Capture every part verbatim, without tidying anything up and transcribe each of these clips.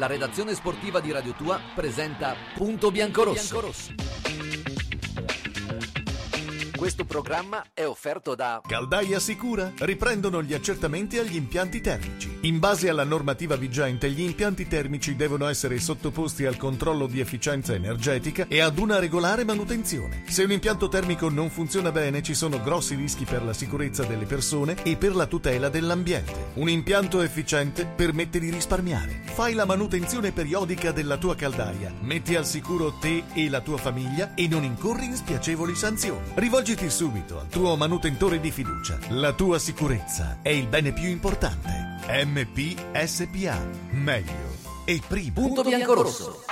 La redazione sportiva di Radio Tua presenta Punto Biancorosso. Questo programma è offerto da Caldaia Sicura. Riprendono gli accertamenti agli impianti termici. In base alla normativa vigente, gli impianti termici devono essere sottoposti al controllo di efficienza energetica e ad una regolare manutenzione. Se un impianto termico non funziona bene, ci sono grossi rischi per la sicurezza delle persone e per la tutela dell'ambiente. Un impianto efficiente permette di risparmiare. Fai la manutenzione periodica della tua caldaia, metti al sicuro te e la tua famiglia e non incorri in spiacevoli sanzioni. Rivolgiti subito al tuo manutentore di fiducia. La tua sicurezza è il bene più importante. M P S P A. Meglio e prima. Punto Biancorosso.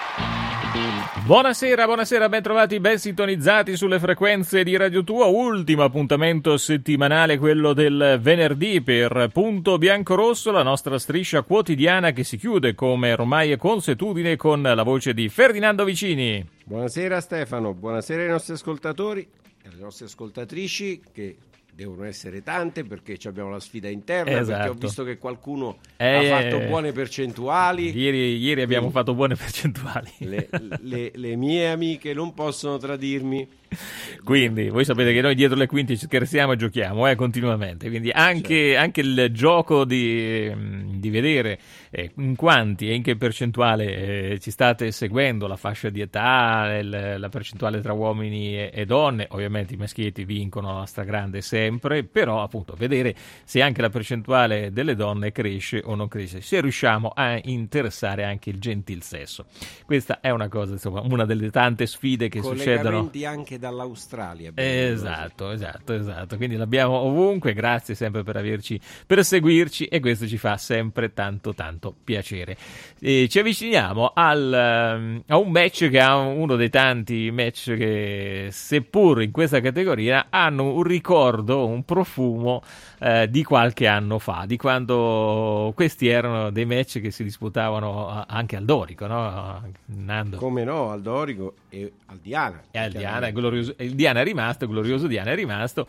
Buonasera, buonasera, ben trovati, ben sintonizzati sulle frequenze di Radio Tua. Ultimo appuntamento settimanale, quello del venerdì, per Punto Biancorosso, la nostra striscia quotidiana che si chiude, come ormai è consuetudine, con la voce di Ferdinando Vicini. Buonasera Stefano, buonasera ai nostri ascoltatori e alle nostre ascoltatrici, che devono essere tante perché abbiamo la sfida interna, esatto. Perché ho visto che qualcuno eh, ha fatto buone percentuali. Ieri, ieri abbiamo fatto buone percentuali. Le, le, le mie amiche non possono tradirmi. Quindi voi sapete che noi dietro le quinte ci scherziamo e giochiamo eh, continuamente, quindi anche, certo. anche il gioco di, di vedere eh, in quanti e in che percentuale eh, ci state seguendo, la fascia di età, il, la percentuale tra uomini e, e donne. Ovviamente i maschietti vincono la stragrande sempre, però appunto vedere se anche la percentuale delle donne cresce o non cresce, se riusciamo a interessare anche il gentil sesso. Questa è una cosa, insomma, una delle tante sfide che succedono anche dall'Australia. Esatto, esatto, esatto. Quindi l'abbiamo ovunque. Grazie sempre per averci, per seguirci, e questo ci fa sempre tanto tanto piacere. E ci avviciniamo al, a un match che ha uno dei tanti match che, seppur in questa categoria, hanno un ricordo, un profumo eh, di qualche anno fa, di quando questi erano dei match che si disputavano anche al Dorico, no? Nando. Come no, al Dorico e al Diana. E al Diana, glorioso, il Diana è rimasto, il glorioso Diana è rimasto,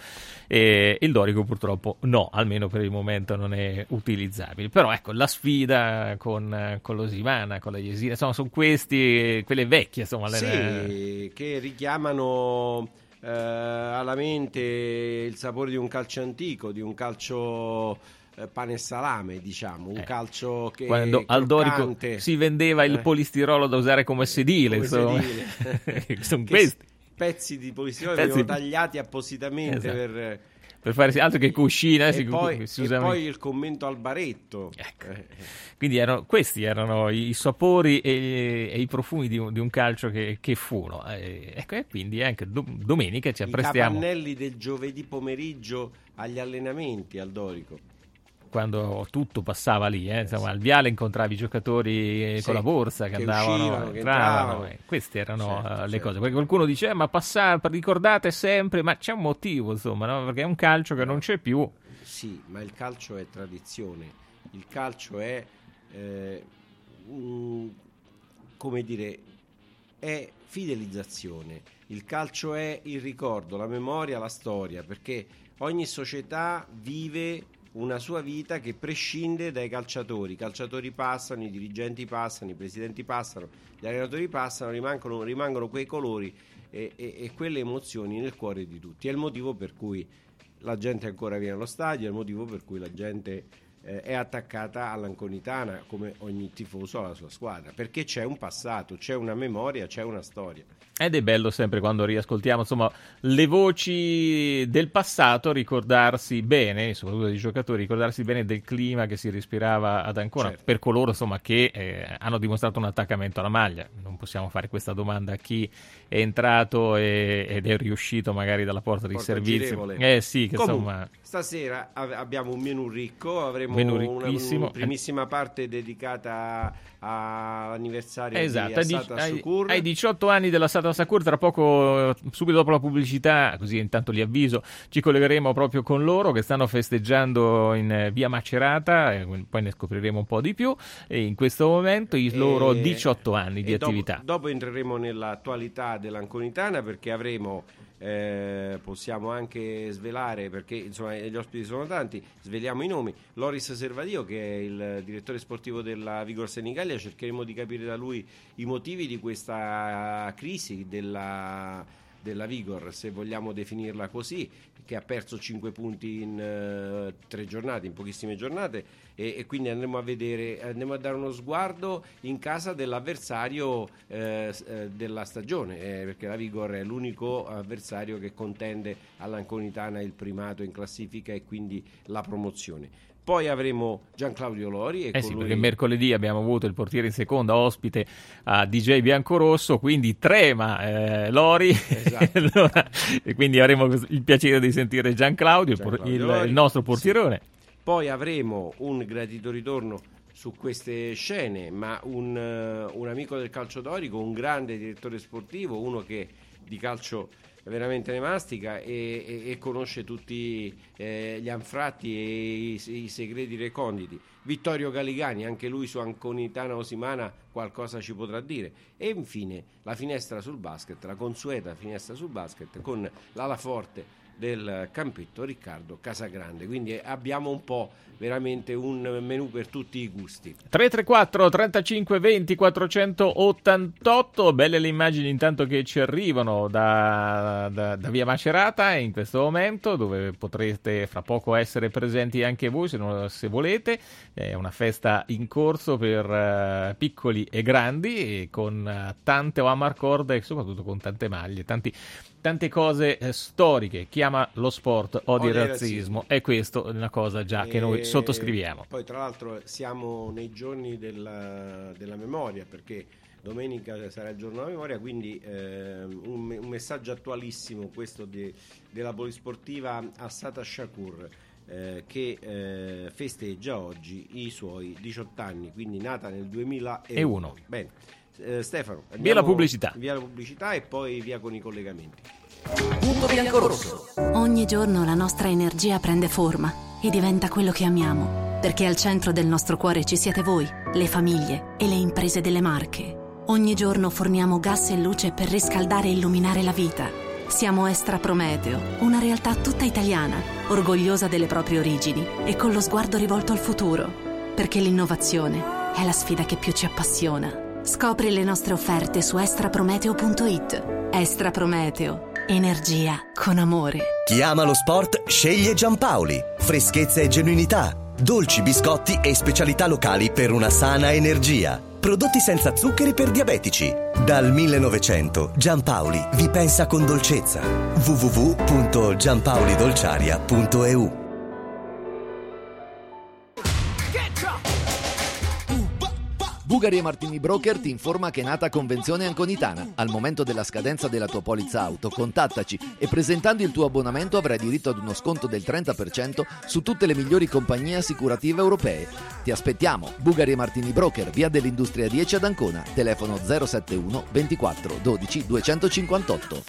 e il Dorico purtroppo no, almeno per il momento non è utilizzabile. Però ecco, la sfida con, con l'Osimana, con la Jesina, insomma, sono questi, quelle vecchie, insomma. Sì, le... che richiamano eh, alla mente il sapore di un calcio antico, di un calcio eh, pane e salame, diciamo, un eh, calcio che quando al Dorico si vendeva il polistirolo da usare come sedile, come insomma. Sedile. Sono questi pezzi di polistirolo che venivano tagliati appositamente, esatto. per per fare altro che cuscina, e, si, poi, si e poi il commento al baretto, ecco. eh. Quindi erano, questi erano i sapori e, e i profumi di un, di un calcio che, che furono, eh, ecco, e quindi anche do, domenica ci apprestiamo, i capannelli del giovedì pomeriggio agli allenamenti al Dorico, quando tutto passava lì, eh. Insomma, al viale incontravi i giocatori sì, con la borsa che, che andavano, uscivano, che entravano, entravano. Eh. Queste erano certo, uh, le certo. cose. Perché qualcuno dice, eh, ma passare, ricordate sempre, ma c'è un motivo, insomma, no? Perché è un calcio che non c'è più. Sì, ma il calcio è tradizione, il calcio è, eh, mh, come dire, è fidelizzazione, il calcio è il ricordo, la memoria, la storia, perché ogni società vive una sua vita che prescinde dai calciatori. I calciatori passano, i dirigenti passano, i presidenti passano, gli allenatori passano, rimangono, rimangono quei colori e, e, e quelle emozioni nel cuore di tutti. È il motivo per cui la gente ancora viene allo stadio, è il motivo per cui la gente eh, è attaccata all'Anconitana, come ogni tifoso alla sua squadra, perché c'è un passato, c'è una memoria, c'è una storia. Ed è bello sempre quando riascoltiamo, insomma, le voci del passato, ricordarsi bene, soprattutto dei giocatori, ricordarsi bene del clima che si respirava ad Ancona, certo. Per coloro, insomma, che eh, hanno dimostrato un attaccamento alla maglia. Non possiamo fare questa domanda a chi è entrato e, ed è riuscito magari dalla porta, porta di servizio. Girevole. Eh sì, che Comunque, insomma... Stasera abbiamo un menù ricco, avremo menù una, una primissima parte dedicata all'anniversario esatto, di Assata ai, Sucur. Ai diciotto anni della Assata Sucur, tra poco, subito dopo la pubblicità, così intanto li avviso, ci collegheremo proprio con loro che stanno festeggiando in via Macerata, e poi ne scopriremo un po' di più, e in questo momento i loro e, diciotto anni di attività. Dopo, dopo entreremo nell'attualità dell'Anconitana, perché avremo eh, possiamo anche svelare, perché insomma gli ospiti sono tanti, sveliamo i nomi. Loris Servadio, che è il direttore sportivo della Vigor Senigallia, cercheremo di capire da lui i motivi di questa crisi della, della Vigor, se vogliamo definirla così, che ha perso cinque punti in uh, tre giornate, in pochissime giornate, e, e quindi andremo a vedere, andremo a dare uno sguardo in casa dell'avversario eh, della stagione, eh, perché la Vigor è l'unico avversario che contende all'Anconitana il primato in classifica e quindi la promozione. Poi avremo Gianclaudio Lori. E eh sì, lui... perché mercoledì abbiamo avuto il portiere in seconda ospite a D J Biancorosso, quindi trema eh, Lori, esatto. Allora, e quindi avremo il piacere di sentire Gianclaudio, Gianclaudio il, Lori, il nostro portierone. Sì. Poi avremo un gradito ritorno su queste scene, ma un, un amico del calcio dorico, un grande direttore sportivo, uno che di calcio veramente ne mastica e, e, e conosce tutti eh, gli anfratti e i, i segreti reconditi. Vittorio Galigani, anche lui su Anconitana Osimana qualcosa ci potrà dire. E infine la finestra sul basket, la consueta finestra sul basket con l'ala forte del campetto Riccardo Casagrande. Quindi abbiamo un po' veramente un menù per tutti i gusti. tre tre quattro trentacinque venti quattrocentottantotto. Belle le immagini intanto che ci arrivano da, da, da via Macerata in questo momento, dove potrete fra poco essere presenti anche voi se, non, se volete. È una festa in corso per uh, piccoli e grandi, e con uh, tante Oamar corde e soprattutto con tante maglie, tanti tante cose eh, storiche. Chiama lo sport odio e razzismo, razzismo, e questo è una cosa già e che noi sottoscriviamo. Poi tra l'altro siamo nei giorni della, della memoria, perché domenica sarà il giorno della memoria, quindi eh, un, un messaggio attualissimo questo di, della polisportiva Assata Shakur, eh, che eh, festeggia oggi i suoi diciotto anni, quindi nata nel duemilauno. Bene. Eh, Stefano, via la pubblicità. Via la pubblicità e poi via con i collegamenti. Punto Biancorosso. Ogni giorno la nostra energia prende forma e diventa quello che amiamo, perché al centro del nostro cuore ci siete voi, le famiglie e le imprese delle Marche. Ogni giorno forniamo gas e luce per riscaldare e illuminare la vita. Siamo Estra Prometeo, una realtà tutta italiana, orgogliosa delle proprie origini e con lo sguardo rivolto al futuro, perché l'innovazione è la sfida che più ci appassiona. Scopri le nostre offerte su estraprometeo punto it. Estra Prometeo, energia con amore. Chi ama lo sport sceglie Giampaoli. Freschezza e genuinità, dolci, biscotti e specialità locali per una sana energia. Prodotti senza zuccheri per diabetici. Dal millenovecento Giampaoli vi pensa con dolcezza. w w w punto giampaolidolciaria punto e u. Bugari e Martini Broker ti informa che è nata Convenzione Anconitana. Al momento della scadenza della tua polizza auto, contattaci e presentando il tuo abbonamento avrai diritto ad uno sconto del trenta per cento su tutte le migliori compagnie assicurative europee. Ti aspettiamo. Bugari e Martini Broker, via dell'Industria dieci ad Ancona, telefono zero sette uno ventiquattro dodici duecentocinquantotto.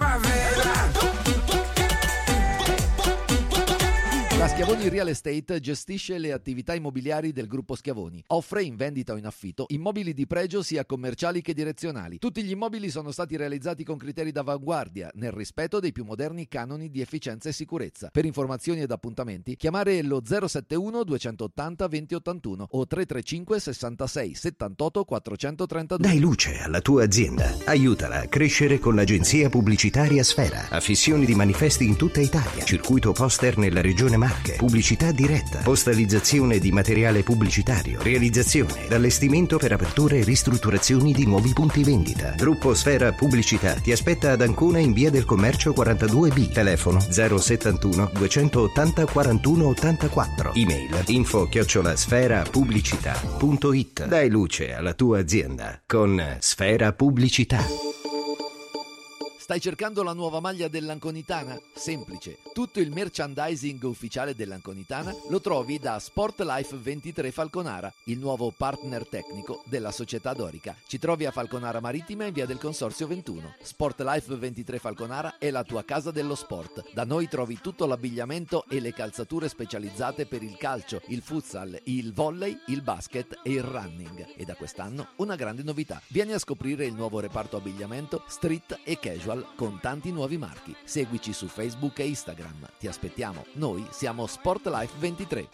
La Schiavoni Real Estate gestisce le attività immobiliari del gruppo Schiavoni. Offre in vendita o in affitto immobili di pregio sia commerciali che direzionali. Tutti gli immobili sono stati realizzati con criteri d'avanguardia, nel rispetto dei più moderni canoni di efficienza e sicurezza. Per informazioni ed appuntamenti chiamare lo zero sette uno duecentottanta venti ottantuno o tre tre cinque sessantasei settantotto quattrocentotrentadue. Dai luce alla tua azienda. Aiutala a crescere con l'agenzia pubblicitaria Sfera. Affissioni di manifesti in tutta Italia. Circuito poster nella regione Marche. Pubblicità diretta, postalizzazione di materiale pubblicitario, realizzazione, allestimento per aperture e ristrutturazioni di nuovi punti vendita. Gruppo Sfera Pubblicità ti aspetta ad Ancona in via del Commercio quarantadue B. Telefono zero settantuno duecentottanta quarantuno ottantaquattro. Email info chiocciola sfera pubblicità punto it. Dai luce alla tua azienda con Sfera Pubblicità. Stai cercando la nuova maglia dell'Anconitana? Semplice. Tutto il merchandising ufficiale dell'Anconitana lo trovi da Sportlife ventitré Falconara, il nuovo partner tecnico della società dorica. Ci trovi a Falconara Marittima in via del Consorzio ventuno. Sportlife ventitré Falconara è la tua casa dello sport. Da noi trovi tutto l'abbigliamento e le calzature specializzate per il calcio, il futsal, il volley, il basket e il running. E da quest'anno una grande novità. Vieni a scoprire il nuovo reparto abbigliamento street e casual social con tanti nuovi marchi. Seguici su Facebook e Instagram. Ti aspettiamo. Noi siamo Sportlife ventitré.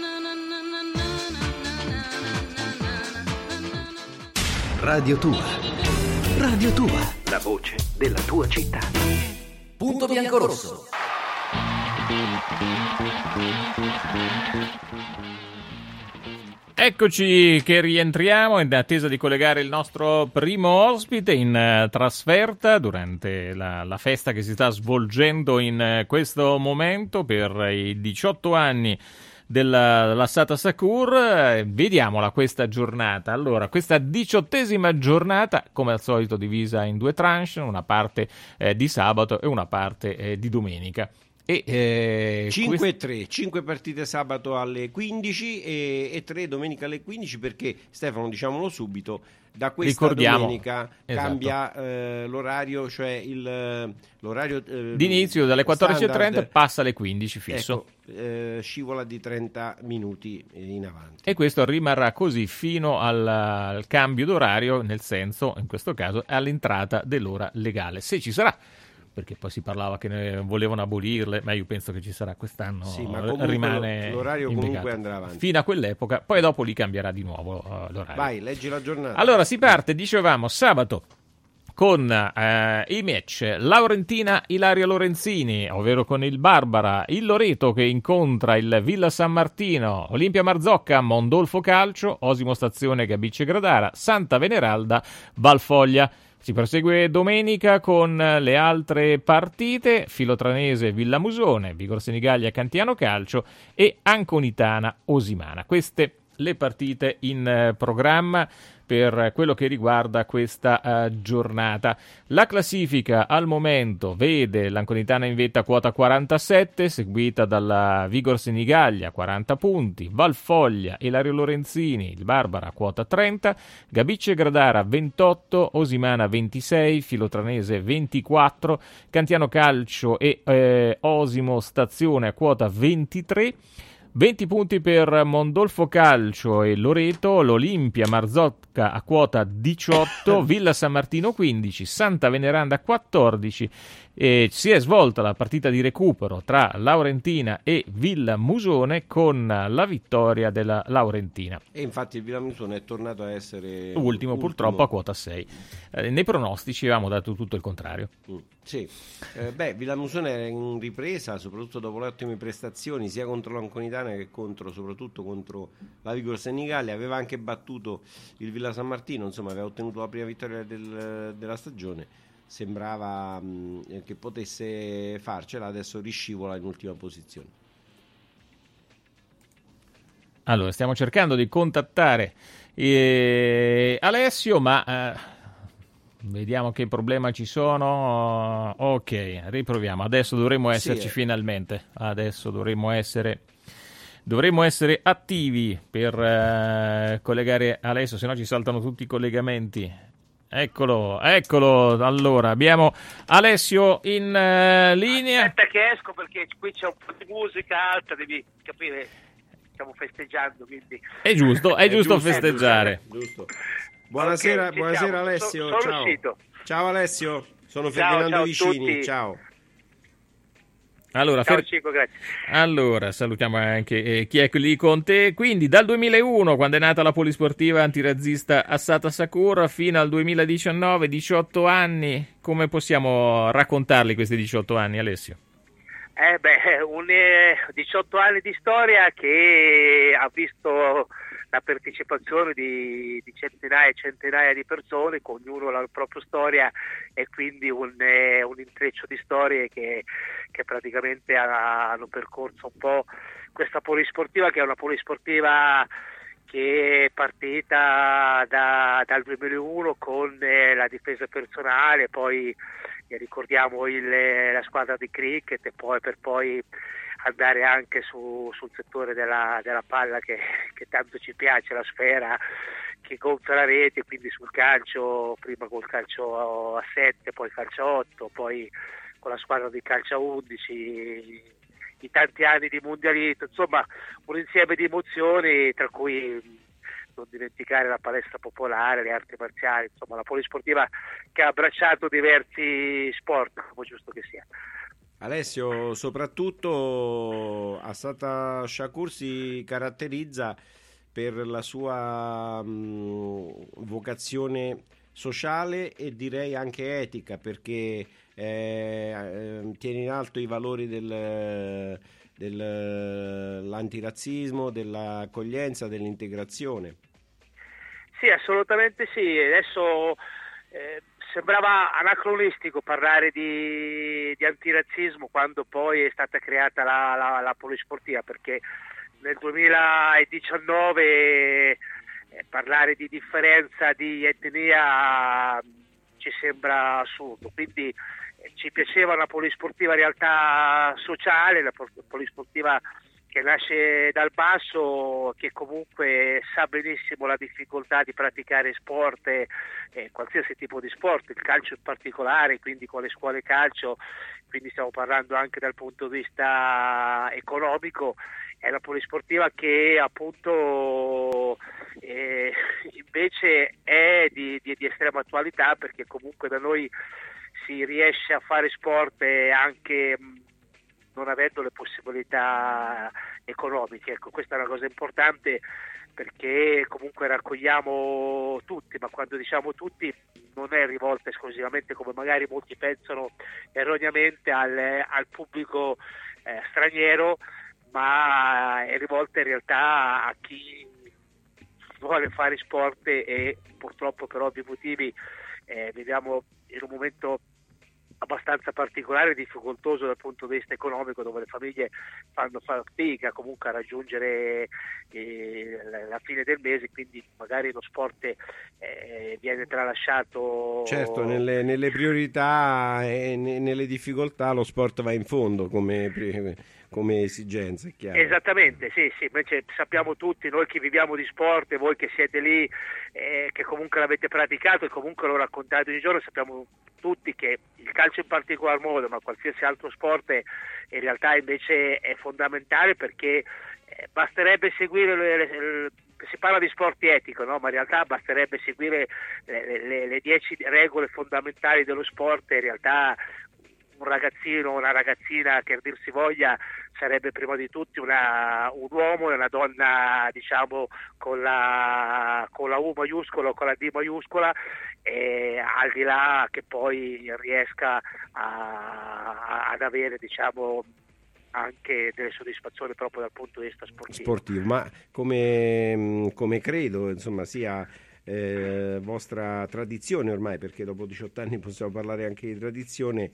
Radio Tua. Radio Tua. La voce della tua città. Punto bianco-rosso. Eccoci che rientriamo in attesa di collegare il nostro primo ospite in uh, trasferta durante la, la festa che si sta svolgendo in uh, questo momento per i diciotto anni della, della Sata Sakur. Eh, vediamola questa giornata. Allora, questa diciottesima giornata, come al solito, divisa in due tranche, una parte eh, di sabato e una parte eh, di domenica. E, eh, cinque e tre, cinque partite sabato alle quindici e, e tre domenica alle quindici, perché Stefano, diciamolo subito, da questa Ricordiamo, domenica esatto. cambia eh, l'orario, cioè il, l'orario eh, d'inizio dalle quattordici e trenta standard, passa alle quindici fisso. Ecco, eh, scivola di trenta minuti in avanti. E questo rimarrà così fino al, al cambio d'orario, nel senso, in questo caso, all'entrata dell'ora legale, se ci sarà. Perché poi si parlava che ne volevano abolirle, ma io penso che ci sarà quest'anno, sì, ma comunque rimane l'orario indicato. Comunque andrà avanti. Fino a quell'epoca, poi dopo li cambierà di nuovo uh, l'orario. Vai, leggi la giornata. Allora, si parte, dicevamo, sabato con eh, i match Laurentina Ilaria Lorenzini, ovvero con il Barbara, il Loreto che incontra il Villa San Martino, Olimpia Marzocca, Mondolfo Calcio, Osimo Stazione Gabice Gradara, Santa Veneralda, Valfoglia. Si prosegue domenica con le altre partite: Filotranese Villa Musone, Vigor Senigallia Cantiano Calcio e Anconitana Osimana. Queste le partite in programma per quello che riguarda questa uh, giornata. La classifica al momento vede l'Anconitana in vetta quota quarantasette, seguita dalla Vigor Senigallia quaranta punti, Valfoglia, Ilario Lorenzini, il Barbara quota trenta, Gabice Gradara ventotto, Osimana ventisei, Filotranese ventiquattro, Cantiano Calcio e eh, Osimo Stazione a quota ventitré, venti punti per Mondolfo Calcio e Loreto, l'Olimpia Marzocca a quota diciotto, Villa San Martino quindici, Santa Veneranda quattordici. E si è svolta la partita di recupero tra Laurentina e Villa Musone con la vittoria della Laurentina. E infatti il Villa Musone è tornato a essere ultimo, ultimo. Purtroppo a quota sei. Eh, nei pronostici avevamo dato tutto il contrario. Mm, sì, eh, beh, Villa Musone è in ripresa, soprattutto dopo le ottime prestazioni sia contro l'Anconitana che contro, soprattutto contro la Vigor Senigallia. Aveva anche battuto il Villa San Martino, insomma aveva ottenuto la prima vittoria del, della stagione. Sembrava mh, che potesse farcela, adesso riscivola in ultima posizione. Allora, stiamo cercando di contattare eh, Alessio, ma eh, vediamo che problema ci sono. Ok, riproviamo. Adesso dovremmo esserci sì, finalmente. Adesso dovremmo essere dovremmo essere attivi per eh, collegare Alessio, se no ci saltano tutti i collegamenti. Eccolo, eccolo. Allora, abbiamo Alessio in uh, linea. Aspetta che esco perché qui c'è un po' di musica alta, devi capire, stiamo festeggiando, quindi... È giusto, è, è giusto, giusto festeggiare. Giusto. Buonasera, okay, buonasera Alessio. Sono, sono ciao. uscito. Ciao Alessio, sono ciao, Ferdinando ciao Vicini, ciao. Allora, Ciao, Fer... Cico, grazie. Allora, salutiamo anche eh, chi è lì con te. Quindi dal duemilauno, quando è nata la polisportiva antirazzista a Sata Sakur, fino al duemiladiciannove, diciotto anni. Come possiamo raccontarli questi diciotto anni, Alessio? Eh beh, un, eh, diciotto anni di storia che ha visto la partecipazione di, di centinaia e centinaia di persone, con ognuno la propria storia, e quindi un, eh, un intreccio di storie che, che praticamente hanno percorso un po' questa polisportiva, che è una polisportiva che è partita da, dal duemilauno con eh, la difesa personale, poi eh, ricordiamo il, la squadra di cricket, e poi per poi andare anche su, sul settore della, della palla che, che tanto ci piace, la sfera che gonfia la rete, quindi sul calcio, prima col calcio a sette, poi calcio a otto, poi con la squadra di calcio a undici, i tanti anni di mondialito, insomma un insieme di emozioni, tra cui non dimenticare la palestra popolare, le arti marziali, insomma la polisportiva che ha abbracciato diversi sport, come giusto che sia. Alessio, soprattutto Assata Shakur si caratterizza per la sua mh, vocazione sociale e direi anche etica, perché eh, tiene in alto i valori del, dell'antirazzismo, dell'accoglienza, dell'integrazione. Sì, assolutamente sì. Adesso eh, sembrava anacronistico parlare di, di antirazzismo quando poi è stata creata la, la, la polisportiva, perché nel duemiladiciannove eh, parlare di differenza di etnia ci sembra assurdo, quindi eh, ci piaceva una polisportiva in realtà sociale, la polisportiva che nasce dal basso, che comunque sa benissimo la difficoltà di praticare sport, eh, qualsiasi tipo di sport, il calcio in particolare, quindi con le scuole calcio, quindi stiamo parlando anche dal punto di vista economico. È una polisportiva che appunto eh, invece è di, di, di estrema attualità, perché comunque da noi si riesce a fare sport anche non avendo le possibilità economiche. Ecco, questa è una cosa importante, perché comunque raccogliamo tutti, ma quando diciamo tutti non è rivolta esclusivamente, come magari molti pensano erroneamente, al, al pubblico eh, straniero, ma è rivolta in realtà a chi vuole fare sport e purtroppo per ovvi motivi eh, viviamo in un momento abbastanza particolare e difficoltoso dal punto di vista economico, dove le famiglie fanno fatica comunque a raggiungere eh, la fine del mese, quindi magari lo sport eh, viene tralasciato. Certo, nelle, nelle priorità e nelle difficoltà lo sport va in fondo come, come esigenza, è chiaro. Esattamente, sì, sì, invece sappiamo tutti, noi che viviamo di sport e voi che siete lì, eh, che comunque l'avete praticato e comunque lo raccontate ogni giorno, sappiamo tutti che il calcio in particolar modo, ma qualsiasi altro sport in realtà invece è fondamentale, perché eh, basterebbe seguire le, le, le, si parla di sport etico, no? Ma in realtà basterebbe seguire le, le, le dieci regole fondamentali dello sport, in realtà un ragazzino o una ragazzina, che a dir si voglia, sarebbe prima di tutti una, un uomo e una donna, diciamo, con la, con la U maiuscola o con la D maiuscola, e al di là che poi riesca a, ad avere, diciamo, anche delle soddisfazioni proprio dal punto di vista sportivo. Sportivo, ma come, come credo, insomma, sia eh, vostra tradizione ormai, perché dopo diciotto anni possiamo parlare anche di tradizione.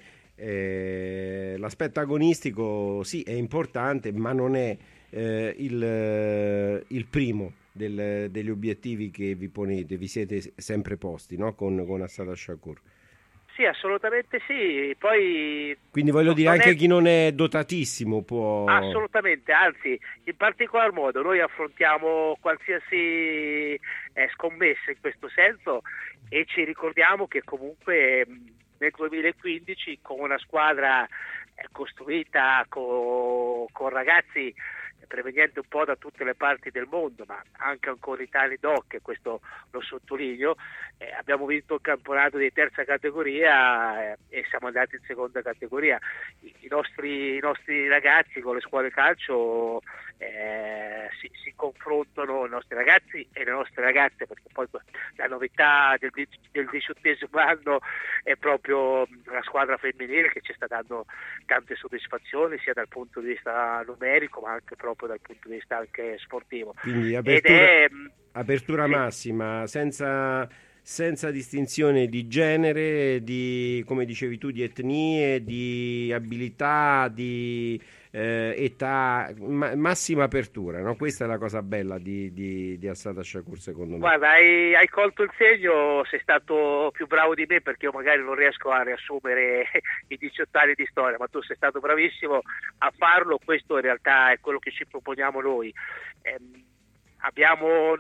Eh, l'aspetto agonistico sì è importante, ma non è eh, il, il primo del, degli obiettivi che vi ponete, vi siete sempre posti, no? con, con Assata Shakur. Sì, assolutamente sì. Poi quindi voglio dire, anche è... chi non è dotatissimo può... Assolutamente, anzi, in particolar modo noi affrontiamo qualsiasi eh, scommessa in questo senso, e ci ricordiamo che comunque nel duemilaquindici, con una squadra eh, costruita con, con ragazzi provenienti un po' da tutte le parti del mondo, ma anche ancora Italia Doc, e questo lo sottolineo, eh, abbiamo vinto il campionato di terza categoria eh, e siamo andati in seconda categoria. I, i, nostri, i nostri ragazzi con le scuole calcio eh, si, si confrontano, i nostri ragazzi e le nostre ragazze, perché poi la novità del, del diciottesimo anno è proprio la squadra femminile, che ci sta dando tante soddisfazioni sia dal punto di vista numerico ma anche proprio dal punto di vista anche sportivo. Quindi apertura, Ed è, apertura sì. massima, senza, senza distinzione di genere, di, come dicevi tu, di etnie, di abilità, di eh, età, ma, massima apertura, no? Questa è la cosa bella di, di, di Assata Shakur, secondo me. Guarda, hai, hai colto il segno, sei stato più bravo di me, perché io magari non riesco a riassumere i diciotto anni di storia, ma tu sei stato bravissimo a farlo. Questo in realtà è quello che ci proponiamo noi. Eh, abbiamo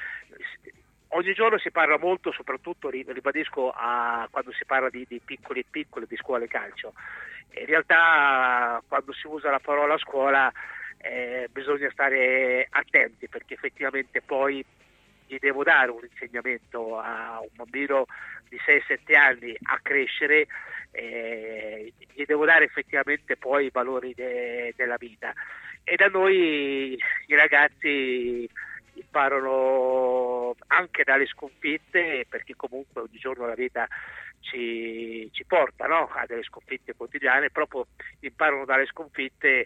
ogni giorno si parla molto, soprattutto ribadisco a, quando si parla di, di piccoli e piccole, di scuole calcio. In realtà quando si usa la parola scuola eh, bisogna stare attenti, perché effettivamente poi gli devo dare un insegnamento a un bambino di sei sette anni a crescere, eh, gli devo dare effettivamente poi i valori de- della vita. E da noi i ragazzi imparano anche dalle sconfitte, perché comunque ogni giorno la vita ci, ci porta, no? A delle sconfitte quotidiane, proprio imparano dalle sconfitte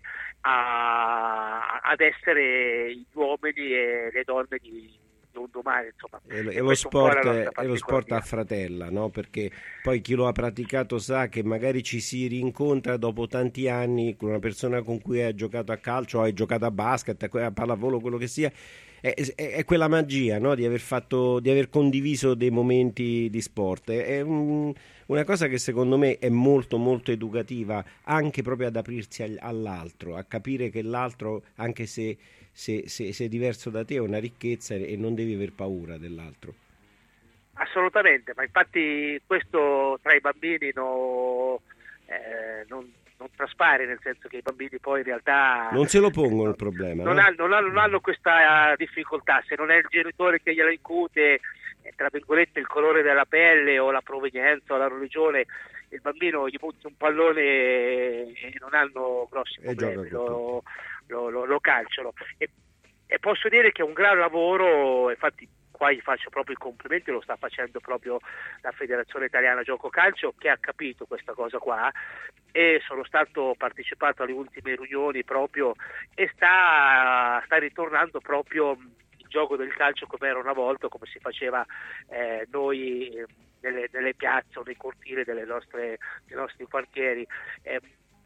a, ad essere gli uomini e le donne di un domani, insomma. E, lo, e e lo sport, è, è lo sport a fratella, no? Perché poi chi lo ha praticato sa che magari ci si rincontra dopo tanti anni con una persona con cui hai giocato a calcio, o hai giocato a basket, a pallavolo, quello che sia. È, è, è quella magia, no? Di aver fatto, di aver condiviso dei momenti di sport. È, è un, una cosa che secondo me è molto molto educativa, anche proprio ad aprirsi all'altro, a capire che l'altro, anche se Se, se, se è diverso da te, è una ricchezza e non devi aver paura dell'altro. Assolutamente, ma infatti questo tra i bambini no, eh, non, non traspare, nel senso che i bambini poi in realtà non se lo pongono il problema, non, no? hanno, non, hanno, non hanno questa difficoltà. Se non è il genitore che gliela incute, eh, tra virgolette, il colore della pelle o la provenienza o la religione, il bambino gli butti un pallone e non hanno grossi problemi, lo, lo, lo, lo calciano. E, e posso dire che è un gran lavoro, infatti qua gli faccio proprio i complimenti, lo sta facendo proprio la Federazione Italiana Gioco Calcio, che ha capito questa cosa qua, e sono stato partecipato alle ultime riunioni proprio, e sta, sta ritornando proprio il gioco del calcio come era una volta, come si faceva eh, noi eh, nelle, nelle piazze o nei cortili delle nostre, dei nostri quartieri, eh,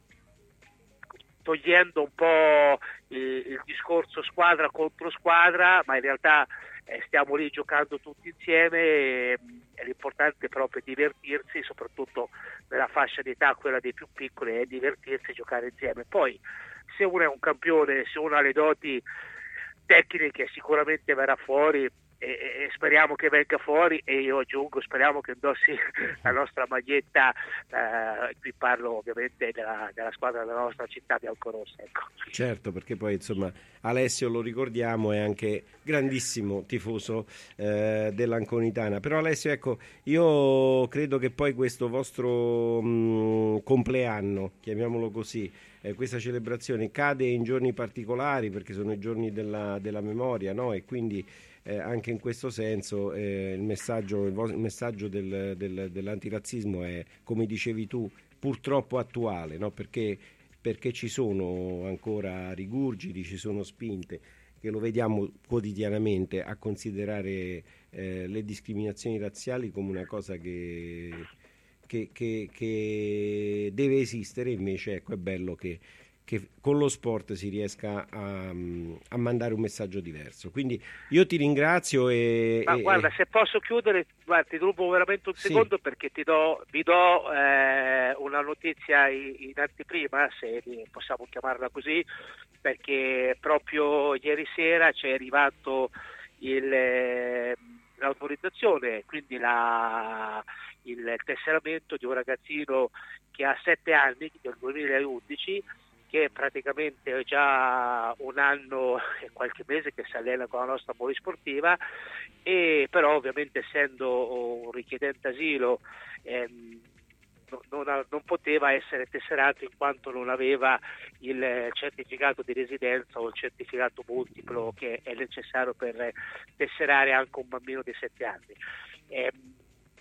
togliendo un po' il, il discorso squadra contro squadra, ma in realtà eh, stiamo lì giocando tutti insieme e, e l'importante è proprio divertirsi, soprattutto nella fascia di età, quella dei più piccoli, è divertirsi e giocare insieme. Poi se uno è un campione, se uno ha le doti tecniche, sicuramente verrà fuori e, e speriamo che venga fuori, e io aggiungo speriamo che indossi la nostra maglietta, eh, qui parlo ovviamente della, della squadra della nostra città biancorossa, ecco. Certo, perché poi insomma Alessio, lo ricordiamo, è anche grandissimo tifoso eh, dell'Anconitana. Però Alessio, ecco, io credo che poi questo vostro mh, compleanno, chiamiamolo così, eh, questa celebrazione cade in giorni particolari, perché sono i giorni della, della memoria, no? E quindi Eh, anche in questo senso eh, il messaggio, il, vo- il messaggio del, del, dell'antirazzismo è, come dicevi tu, purtroppo attuale, no? Perché, perché ci sono ancora rigurgiti, ci sono spinte che lo vediamo quotidianamente a considerare eh, le discriminazioni razziali come una cosa che, che, che, che deve esistere. Invece ecco, è bello che che con lo sport si riesca a, a mandare un messaggio diverso. Quindi io ti ringrazio e... Ma e, guarda, e... se posso chiudere, guarda, ti rubo veramente un Sì. secondo, perché ti do, vi do eh, una notizia in, in anteprima, se possiamo chiamarla così, perché proprio ieri sera ci è arrivato il, eh, l'autorizzazione, quindi la, il tesseramento di un ragazzino che ha sette anni, del duemilaundici, che praticamente è già un anno e qualche mese che si allena con la nostra polisportiva, e però ovviamente essendo un richiedente asilo ehm, non, non, non poteva essere tesserato in quanto non aveva il certificato di residenza o il certificato multiplo che è necessario per tesserare anche un bambino di sette anni. Ehm,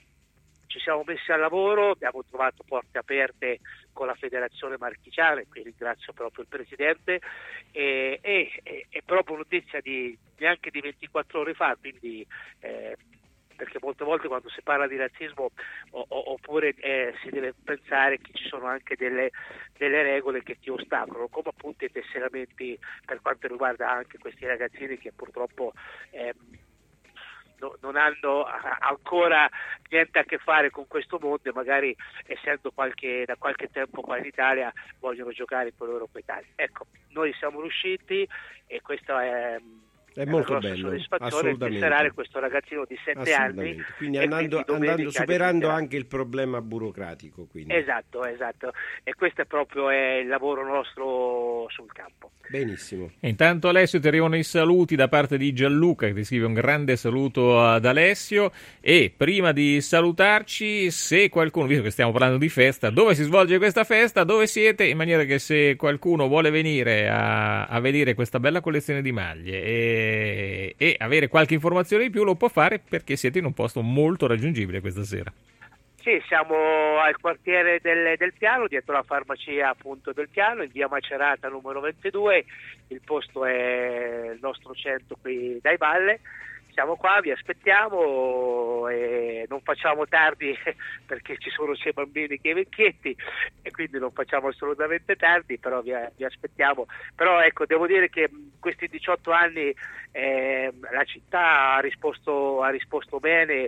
Ci siamo messi al lavoro, abbiamo trovato porte aperte con la Federazione Marchigiana, e qui ringrazio proprio il Presidente, e, e, e, è proprio notizia di neanche di ventiquattro ore fa, quindi eh, perché molte volte quando si parla di razzismo o, o, oppure eh, si deve pensare che ci sono anche delle, delle regole che ti ostacolano, come appunto i tesseramenti per quanto riguarda anche questi ragazzini che purtroppo eh, No, non hanno ancora niente a che fare con questo mondo, e magari essendo qualche, da qualche tempo qua in Italia vogliono giocare con loro coetanei. Ecco, noi siamo riusciti, e questo è, È molto una grossa bello, soddisfazione tesserare questo ragazzino di sette anni. Quindi andando, quindi andando superando anche il problema burocratico. Quindi. Esatto, esatto. E questo è proprio è il lavoro nostro sul campo. Benissimo. E intanto Alessio ti arrivano i saluti da parte di Gianluca che ti scrive un grande saluto ad Alessio. E prima di salutarci, se qualcuno, visto che stiamo parlando di festa, dove si svolge questa festa, dove siete, in maniera che se qualcuno vuole venire a, a vedere questa bella collezione di maglie e, e avere qualche informazione in più lo può fare, perché siete in un posto molto raggiungibile questa sera. Sì, siamo al quartiere del, del Piano, dietro la farmacia appunto del Piano, in via Macerata numero ventidue, il posto è il nostro centro qui dai Valle. Siamo qua, vi aspettiamo e non facciamo tardi perché ci sono sia bambini che vecchietti e quindi non facciamo assolutamente tardi, però vi, vi aspettiamo. Però ecco, devo dire che questi diciotto anni eh, la città ha risposto, ha risposto bene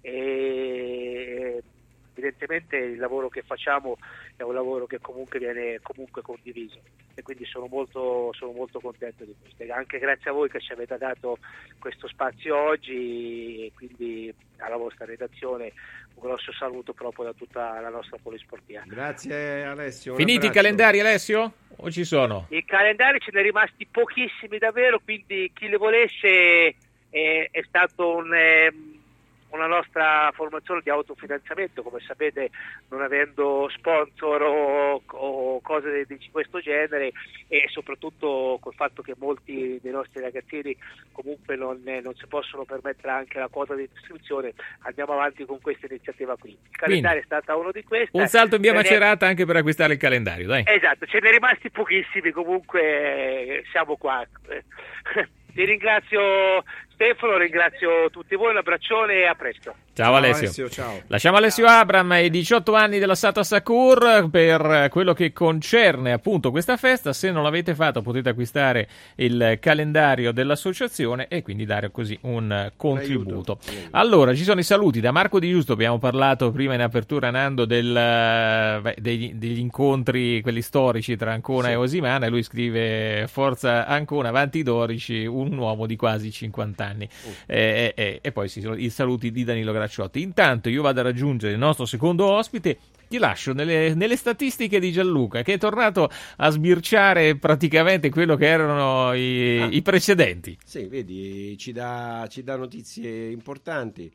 e evidentemente il lavoro che facciamo è un lavoro che comunque viene comunque condiviso e quindi sono molto, sono molto contento di questo. E anche grazie a voi che ci avete dato questo spazio oggi e quindi alla vostra redazione un grosso saluto proprio da tutta la nostra polisportiva. Grazie Alessio. Finiti i calendari Alessio? O ci sono? I calendari ce ne è rimasti pochissimi davvero, quindi chi li volesse è, è stato un... Eh, una nostra formazione di autofinanziamento, come sapete, non avendo sponsor o, o cose di questo genere e soprattutto col fatto che molti dei nostri ragazzini comunque non, non si possono permettere anche la quota di distribuzione, andiamo avanti con questa iniziativa qui. Il calendario Quindi, è stata uno di questi. Un salto in via ne... Macerata anche per acquistare il calendario, dai. Esatto, ce ne è rimasti pochissimi, comunque siamo qua. Ti ringrazio Stefano, ringrazio tutti voi, un abbraccione e a presto. Ciao, ciao Alessio. Alessio ciao. Lasciamo Alessio Abram ai diciotto anni della Sata Sakur per quello che concerne appunto questa festa. Se non l'avete fatto potete acquistare il calendario dell'associazione e quindi dare così un contributo. Un allora, ci sono i saluti da Marco Di Giusto, abbiamo parlato prima in apertura Nando del, beh, degli, degli incontri quelli storici tra Ancona sì. e Osimana, e lui scrive forza Ancona, avanti i dorici, un uomo di quasi cinquanta anni. Uh. E, e, e poi ci sono i saluti di Danilo Gracciotti. Intanto io vado a raggiungere il nostro secondo ospite. Ti lascio nelle, nelle statistiche di Gianluca, che è tornato a sbirciare praticamente quello che erano i, ah. i precedenti. Sì, vedi, ci dà, ci dà notizie importanti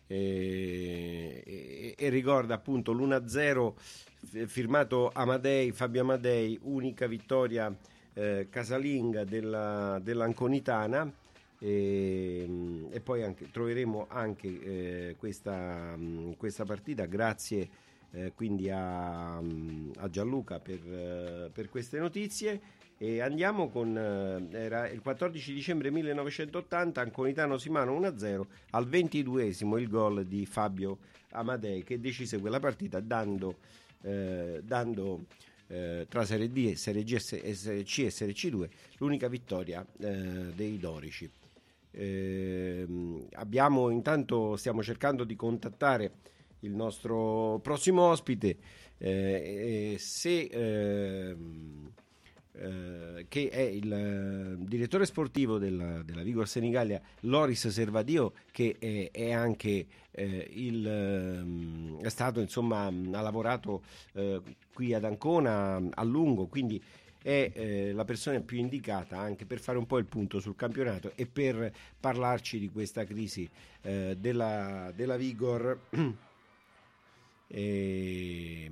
e, e, e ricorda appunto l'uno a zero firmato Amadei, Fabio Amadei, unica vittoria eh, casalinga della, dell'Anconitana. E, e poi anche, troveremo anche eh, questa, questa partita grazie eh, quindi a, a Gianluca per, eh, per queste notizie. E andiamo con eh, era il quattordici dicembre millenovecentottanta, Anconitano Osimana uno a zero, al ventiduesimo il gol di Fabio Amadei che decise quella partita dando, eh, dando eh, tra Serie D, Serie G, Serie C e Serie C due l'unica vittoria eh, dei dorici. Eh, abbiamo intanto stiamo cercando di contattare il nostro prossimo ospite eh, se eh, eh, che è il eh, direttore sportivo della, della Vigor Senigallia, Loris Servadio, che è, è anche eh, il eh, è stato insomma ha lavorato eh, qui ad Ancona a lungo, quindi è eh, la persona più indicata anche per fare un po' il punto sul campionato e per parlarci di questa crisi eh, della, della Vigor. e,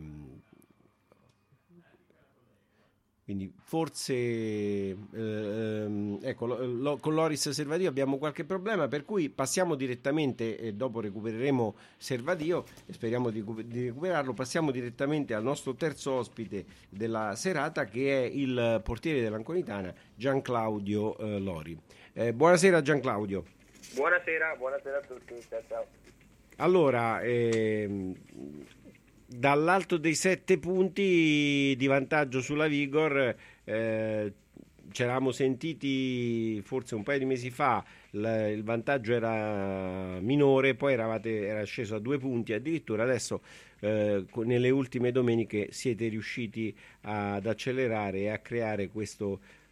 quindi forse eh, ecco lo, lo, con Loris Servadio abbiamo qualche problema, per cui passiamo direttamente e dopo recupereremo Servadio e speriamo di, di recuperarlo. Passiamo direttamente al nostro terzo ospite della serata, che è il portiere dell'Anconitana, Gianclaudio eh, Lori. Eh, buonasera Gianclaudio. Buonasera, buonasera a tutti. Ciao, ciao. Allora, ehm, dall'alto dei sette punti di vantaggio sulla Vigor, eh, ci eravamo sentiti forse un paio di mesi fa, l- il vantaggio era minore, poi eravate, era sceso a due punti addirittura, adesso eh, nelle ultime domeniche siete riusciti ad accelerare e a creare questo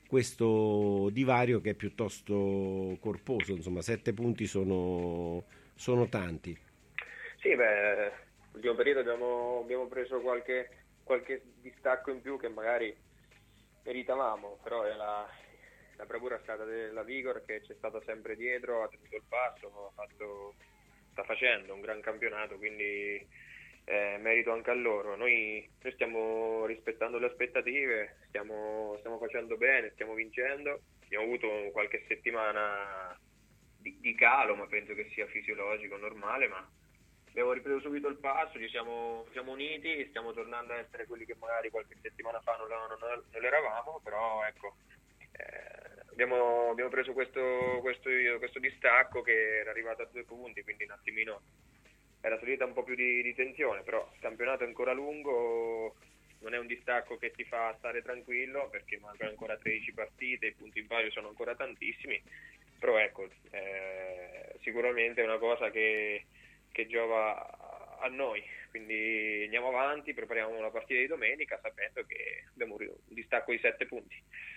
questo divario che è piuttosto corposo, insomma sette punti sono, sono tanti. Sì, beh, nell'ultimo periodo abbiamo, abbiamo preso qualche, qualche distacco in più che magari meritavamo, però è la, la bravura è stata della Vigor, che c'è stata sempre dietro, ha tenuto il passo, ha fatto, sta facendo un gran campionato, quindi eh, merito anche a loro. Noi, noi stiamo rispettando le aspettative, stiamo, stiamo facendo bene, stiamo vincendo, abbiamo avuto qualche settimana di, di calo, ma penso che sia fisiologico, normale, ma abbiamo ripreso subito il passo, ci siamo, siamo uniti, stiamo tornando a essere quelli che magari qualche settimana fa non, non, non eravamo, però ecco, eh, abbiamo, abbiamo preso questo, questo, questo distacco che era arrivato a due punti, quindi un attimino era salita un po' più di, di tensione, però il campionato è ancora lungo, non è un distacco che ti fa stare tranquillo perché mancano ancora tredici partite, i punti in palio sono ancora tantissimi, però ecco, eh, sicuramente è una cosa che che giova a noi, quindi andiamo avanti, prepariamo la partita di domenica sapendo che abbiamo un distacco di sette punti.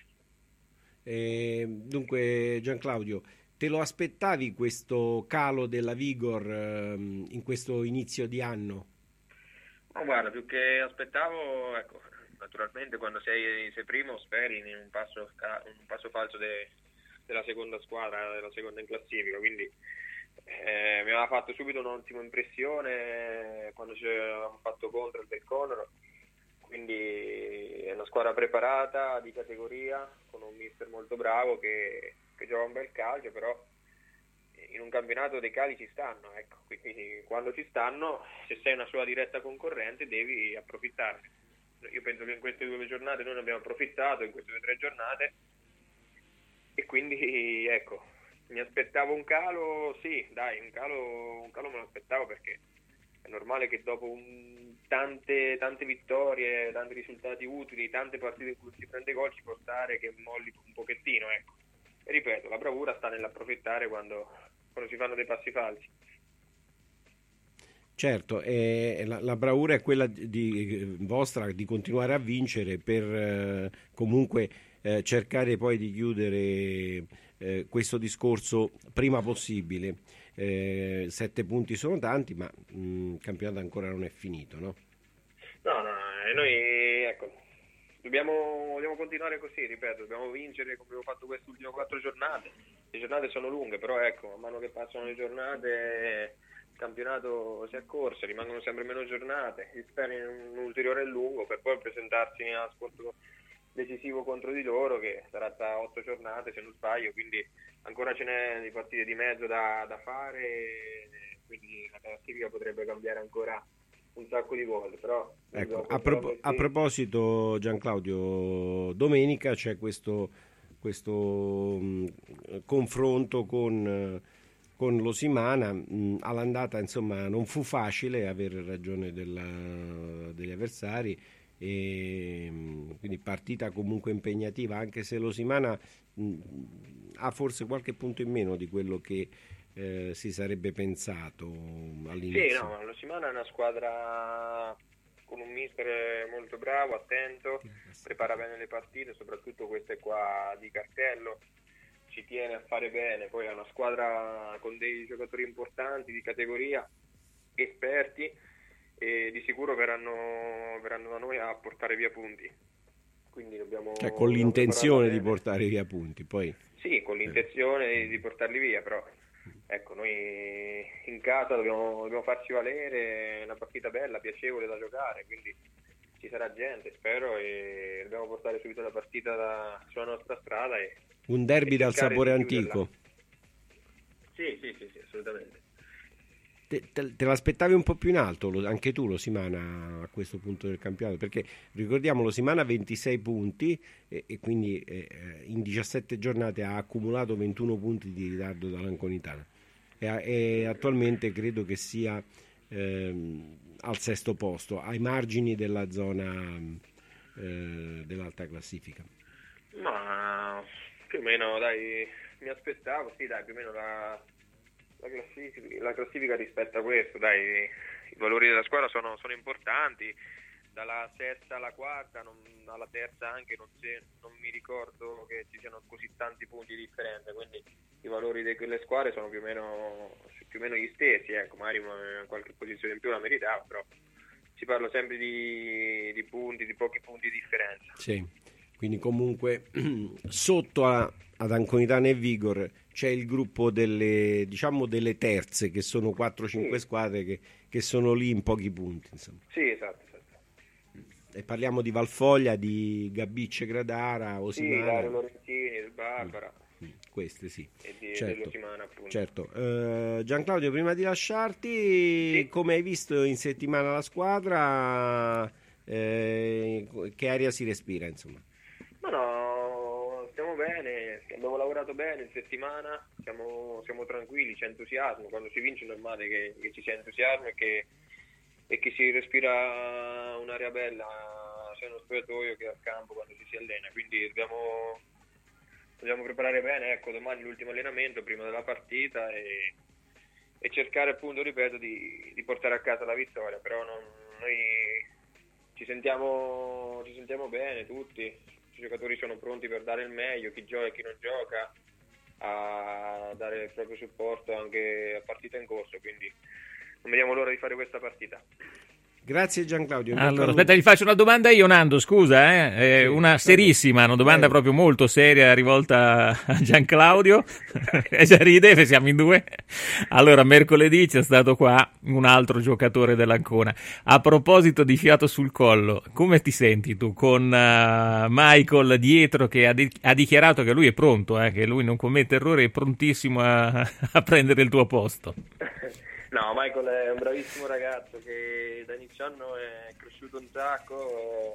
Eh, dunque Gianclaudio, te lo aspettavi questo calo della Vigor ehm, in questo inizio di anno? No, guarda, più che aspettavo, ecco, naturalmente quando sei, sei primo speri in un passo, un passo falso de, della seconda squadra, della seconda in classifica, quindi Eh, mi aveva fatto subito un'ottima impressione quando ci avevamo fatto contro il Del Conoro, quindi è una squadra preparata, di categoria, con un mister molto bravo che, che gioca un bel calcio, però in un campionato dei cali ci stanno, ecco, quindi quando ci stanno, se sei una sua diretta concorrente devi approfittarne. Io penso che in queste due giornate noi ne abbiamo approfittato, in queste due o tre giornate, e quindi ecco, mi aspettavo un calo, sì, dai, un calo, un calo me lo aspettavo, perché è normale che dopo un, tante, tante vittorie, tanti risultati utili, tante partite in cui si prende gol, ci può stare che molli un pochettino, ecco. E ripeto, la bravura sta nell'approfittare quando, quando si fanno dei passi falsi. Certo, eh, la, la bravura è quella di, di vostra di continuare a vincere per eh, comunque eh, cercare poi di chiudere eh, questo discorso prima possibile. Eh, sette punti sono tanti, ma mh, il campionato ancora non è finito, no? No, no, e noi ecco, dobbiamo, dobbiamo continuare così, ripeto, dobbiamo vincere come abbiamo fatto queste ultime quattro giornate. Le giornate sono lunghe, però ecco, man mano che passano le giornate il campionato si accorcia, rimangono sempre meno giornate, si spera in un ulteriore lungo per poi presentarsi a scontro decisivo contro di loro, che sarà tra otto giornate se non sbaglio, quindi ancora ce n'è di partite di mezzo da, da fare, quindi la classifica potrebbe cambiare ancora un sacco di volte, però ecco, a, pro- a proposito Gianclaudio, domenica c'è questo, questo mh, confronto con, con l'Osimana. Mh, all'andata insomma non fu facile avere ragione della, degli avversari, e mh, quindi partita comunque impegnativa, anche se l'Osimana mh, ha forse qualche punto in meno di quello che Eh, si sarebbe pensato all'inizio. Sì, no, l'Osimana è una squadra con un mister molto bravo, attento, prepara bene le partite, soprattutto queste qua di cartello, ci tiene a fare bene, poi è una squadra con dei giocatori importanti di categoria, esperti, e di sicuro verranno, verranno da noi a portare via punti. Quindi dobbiamo, cioè, con dobbiamo l'intenzione di portare via punti, poi sì, con l'intenzione di portarli via, però ecco, noi in casa dobbiamo, dobbiamo farci valere, è una partita bella, piacevole da giocare, quindi ci sarà gente, spero, e dobbiamo portare subito la partita da, sulla nostra strada. E, un derby e dal sapore antico. Sì, sì, sì, sì, assolutamente. Te, te, te l'aspettavi un po' più in alto, lo, anche tu, l'Osimana, a questo punto del campionato? Perché ricordiamo, l'Osimana ha ventisei punti e, e quindi eh, in diciassette giornate ha accumulato ventuno punti di ritardo dall'Anconitana. E, e attualmente credo che sia ehm, al sesto posto, ai margini della zona eh, dell'alta classifica. Ma più o meno, dai, mi aspettavo, sì, dai, più o meno la, la, classifica, la classifica rispetta questo, dai, i valori della squadra sono, sono importanti, dalla sesta alla quarta, non, alla terza anche non, se, non mi ricordo che ci siano così tanti punti di differenza, quindi i valori di quelle squadre sono più o meno, più o meno gli stessi, ecco, magari una, qualche posizione in più la meritava, però si parla sempre di, di punti, di pochi punti di differenza. Sì, quindi comunque sotto a, ad Anconitana e Vigor c'è il gruppo delle, diciamo, delle terze, che sono quattro cinque sì. squadre che, che sono lì in pochi punti, insomma. Sì, esatto, esatto. E parliamo di Valfoglia, di Gabicce Gradara, Osimana. Sì, Dario Lorenzini, Barbara. Mm. Queste sì. E di, certo. dell'Osimana, appunto. Certo. Uh, Gianclaudio, prima di lasciarti, sì. come hai visto in settimana la squadra? Eh, che aria si respira, insomma? Ma no, stiamo bene, abbiamo lavorato bene in settimana, siamo, siamo tranquilli, c'è entusiasmo, quando si vince è normale che, che ci sia entusiasmo e che, e che si respira un'aria bella sia nello spogliatoio che al campo quando si si allena, quindi dobbiamo, dobbiamo preparare bene, ecco, domani l'ultimo allenamento prima della partita e, e cercare appunto, ripeto, di, di portare a casa la vittoria, però non, noi ci sentiamo, ci sentiamo bene tutti. I giocatori sono pronti per dare il meglio, chi gioca e chi non gioca, a dare il proprio supporto anche a partita in corso, quindi non vediamo l'ora di fare questa partita. Grazie Gianclaudio. Allora, aspetta, gli faccio una domanda io, Nando, scusa, eh? Sì, una serissima, una domanda vai. proprio molto seria rivolta a Gianclaudio. E già ride, siamo in due. Allora, mercoledì c'è stato qua un altro giocatore dell'Ancona. A proposito di fiato sul collo, come ti senti tu con uh, Michael dietro che ha, di- ha dichiarato che lui è pronto, eh, che lui non commette errori, è prontissimo a, a prendere il tuo posto? No, Michael è un bravissimo ragazzo che da inizio anno è cresciuto un sacco,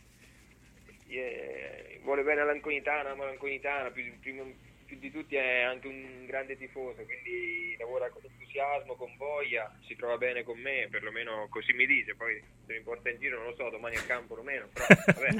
è, è, vuole bene all'Anconitana, ama l'Anconitana, più, più, più di tutti è anche un grande tifoso, quindi lavora con entusiasmo, con voglia, si trova bene con me, perlomeno così mi dice, poi se mi porta in giro non lo so, domani al campo o meno, però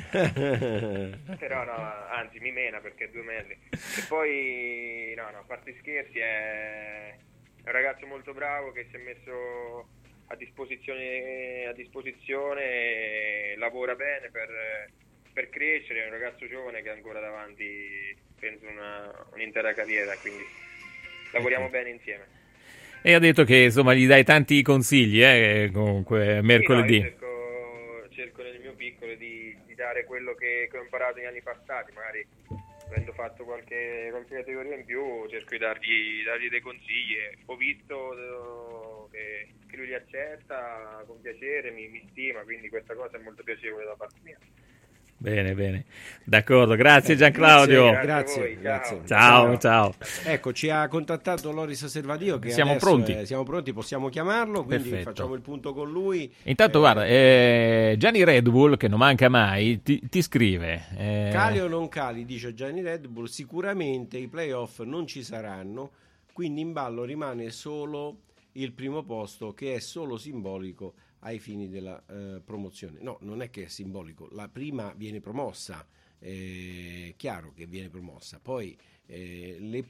vabbè. Però no, anzi mi mena perché è due mesi. E poi, no, no, a parte scherzi è... È un ragazzo molto bravo che si è messo a disposizione, a disposizione e lavora bene per, per crescere, è un ragazzo giovane che ha ancora davanti, penso, una, un'intera carriera, quindi lavoriamo bene insieme. E ha detto che insomma gli dai tanti consigli, eh, comunque mercoledì. Sì, no, cerco, cerco nel mio piccolo di, di dare quello che, che ho imparato negli anni passati, magari avendo fatto qualche, qualche categoria in più cerco di dargli, dargli dei consigli. Ho visto che, che lui li accetta con piacere, mi, mi stima, quindi questa cosa è molto piacevole da parte mia. Bene, bene, d'accordo, grazie Gianclaudio. Grazie, grazie, grazie. Ciao, ciao. Ecco, ci ha contattato Loris Servadio che siamo pronti. È, siamo pronti, possiamo chiamarlo, quindi perfetto. Facciamo il punto con lui. Intanto eh, guarda, eh, Gianni Red Bull, che non manca mai, ti, ti scrive. Eh... Cali o non cali, dice Gianni Red Bull, sicuramente i playoff non ci saranno, quindi in ballo rimane solo il primo posto, che è solo simbolico ai fini della eh, promozione. No, non è che è simbolico, la prima viene promossa, è eh, chiaro che viene promossa, poi eh, le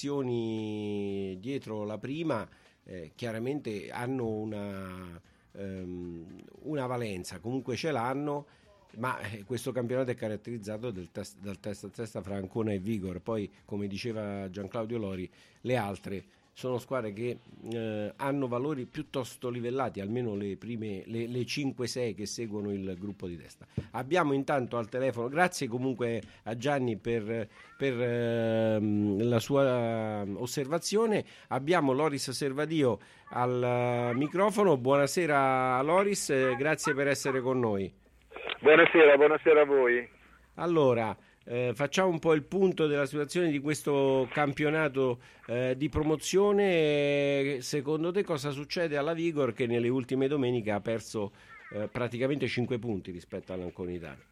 posizioni dietro la prima eh, chiaramente hanno una, um, una valenza, comunque ce l'hanno, ma eh, questo campionato è caratterizzato del test, dal testa a testa fra Ancona e Vigor, poi come diceva Gianclaudio Lori, le altre sono squadre che eh, hanno valori piuttosto livellati, almeno le prime, le, le cinque sei che seguono il gruppo di testa. Abbiamo intanto al telefono, grazie comunque a Gianni per, per eh, la sua osservazione, abbiamo Loris Servadio al uh, microfono. Buonasera Loris, eh, grazie per essere con noi. Buonasera, buonasera a voi. Allora, Eh, facciamo un po' il punto della situazione di questo campionato eh, di promozione. Secondo te cosa succede alla Vigor che nelle ultime domeniche ha perso eh, praticamente cinque punti rispetto all'Anconitana?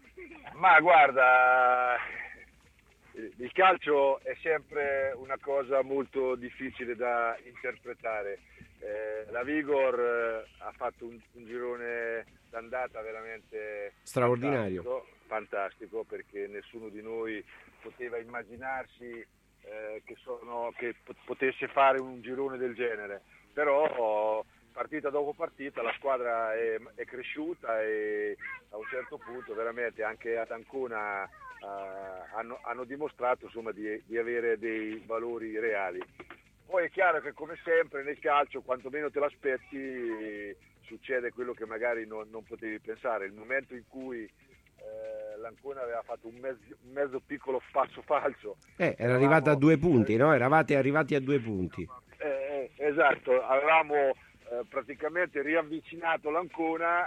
Ma guarda, il calcio è sempre una cosa molto difficile da interpretare. Eh, la Vigor eh, ha fatto un, un girone d'andata veramente straordinario. Fantastico. fantastico perché nessuno di noi poteva immaginarsi eh, che, sono, che potesse fare un girone del genere, però partita partita dopo partita la squadra è, è cresciuta e a un certo punto veramente anche ad Ancona uh, hanno, hanno dimostrato insomma, di, di avere dei valori reali. Poi è chiaro che come sempre nel calcio quanto meno te l'aspetti succede quello che magari non, non potevi pensare. Il momento in cui eh, l'Ancona aveva fatto un mezzo, un mezzo piccolo passo falso. Eh, era arrivata a due punti, no? Eravate arrivati a due punti. Eh, esatto, avevamo eh, praticamente riavvicinato l'Ancona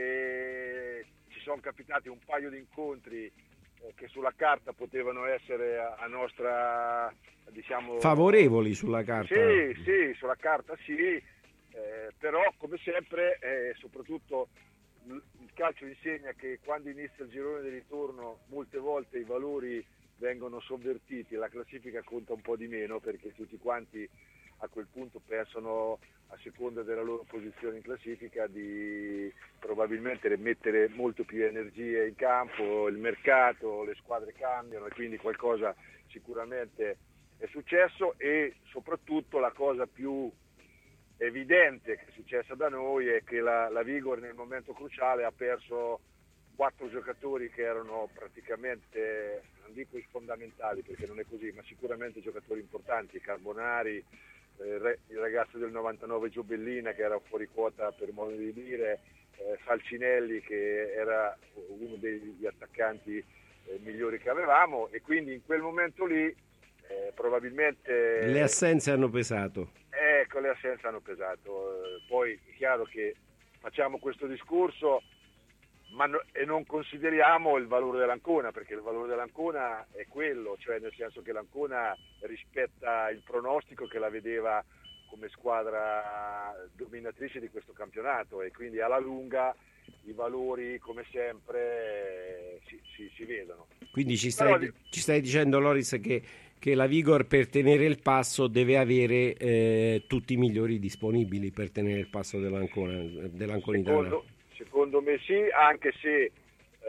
e ci sono capitati un paio di incontri eh, che sulla carta potevano essere a, a nostra, diciamo... favorevoli sulla carta. Sì, sì, sulla carta sì, eh, però come sempre, eh, soprattutto il calcio insegna che quando inizia il girone di ritorno molte volte i valori vengono sovvertiti, la classifica conta un po' di meno perché tutti quanti a quel punto pensano, a seconda della loro posizione in classifica, di probabilmente mettere molto più energie in campo, il mercato, le squadre cambiano e quindi qualcosa sicuramente è successo e soprattutto la cosa più evidente che è successa da noi è che la, la Vigor nel momento cruciale ha perso quattro giocatori che erano praticamente, non dico fondamentali perché non è così, ma sicuramente giocatori importanti, Carbonari, eh, il ragazzo del novantanove Giobellina che era fuori quota per modo di dire, eh, Falcinelli che era uno degli attaccanti eh, migliori che avevamo e quindi in quel momento lì eh, probabilmente... Le assenze hanno pesato. Ecco, le assenze hanno pesato. Eh, poi è chiaro che facciamo questo discorso ma no, e non consideriamo il valore dell'Ancona, perché il valore dell'Ancona è quello, cioè nel senso che l'Ancona rispetta il pronostico che la vedeva come squadra dominatrice di questo campionato e quindi alla lunga i valori come sempre si, si, si vedono. Quindi ci stai, Però, ci stai dicendo Loris che, che la Vigor per tenere il passo deve avere eh, tutti i migliori disponibili per tenere il passo dell'Ancona, dell'Anconitana. Secondo, secondo me sì, anche se eh,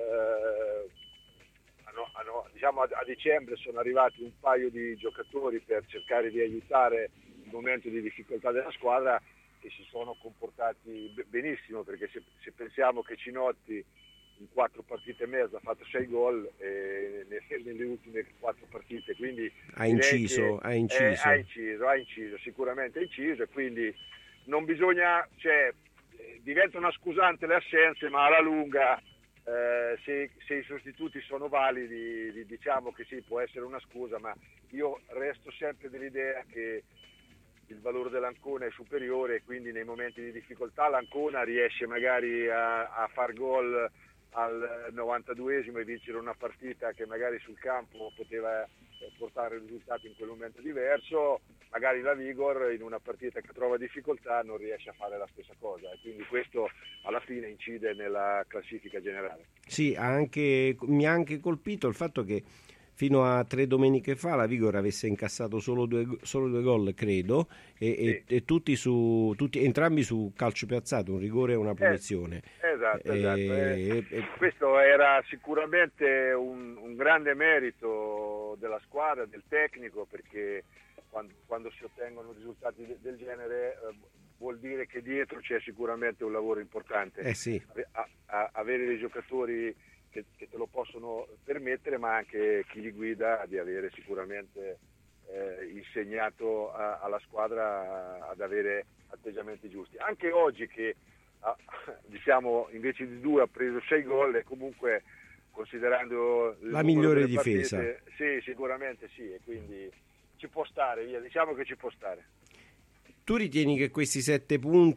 hanno, hanno, diciamo a, a dicembre sono arrivati un paio di giocatori per cercare di aiutare il momento di difficoltà della squadra che si sono comportati benissimo, perché se, se pensiamo che Cinotti in quattro partite e mezzo ha fatto sei gol eh, nelle ultime quattro partite, quindi ha inciso, che, ha, inciso. Eh, ha inciso, ha inciso, sicuramente ha inciso e quindi non bisogna, cioè diventa una scusante le assenze, ma alla lunga eh, se, se i sostituti sono validi di, diciamo che sì, può essere una scusa, ma io resto sempre dell'idea che il valore dell'Ancona è superiore e quindi nei momenti di difficoltà l'Ancona riesce magari a, a far gol al novantaduesimo e vincere una partita che magari sul campo poteva portare risultati in quel momento diverso, magari la Vigor in una partita che trova difficoltà non riesce a fare la stessa cosa e quindi questo alla fine incide nella classifica generale. Sì, ha anche, mi ha anche colpito il fatto che fino a tre domeniche fa la Vigor avesse incassato solo due, solo due gol, credo, e, sì. e, e tutti su, tutti, entrambi su calcio piazzato, un rigore e una punizione. Eh, esatto, esatto. E, e, questo era sicuramente un, un grande merito della squadra, del tecnico, perché quando, quando si ottengono risultati de, del genere eh, vuol dire che dietro c'è sicuramente un lavoro importante. Eh sì. a, a, avere dei giocatori Che, che te lo possono permettere, ma anche chi li guida di avere sicuramente eh, insegnato a, alla squadra ad avere atteggiamenti giusti. Anche oggi che ah, diciamo invece di due ha preso sei gol e comunque considerando la migliore difesa. Partite, sì, sicuramente sì, e quindi ci può stare, via, diciamo che ci può stare. Tu ritieni che questi sette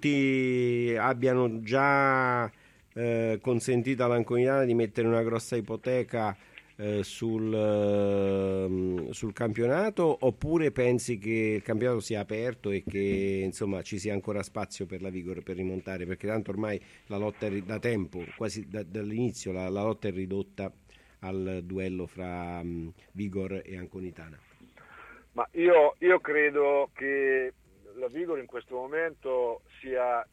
punti abbiano già Eh, consentito all'Anconitana di mettere una grossa ipoteca eh, sul, eh, sul campionato, oppure pensi che il campionato sia aperto e che insomma ci sia ancora spazio per la Vigor per rimontare, perché tanto ormai la lotta è da tempo, quasi da, dall'inizio la, la lotta è ridotta al duello fra um, Vigor e Anconitana? Ma io, io credo che la Vigor in questo momento sia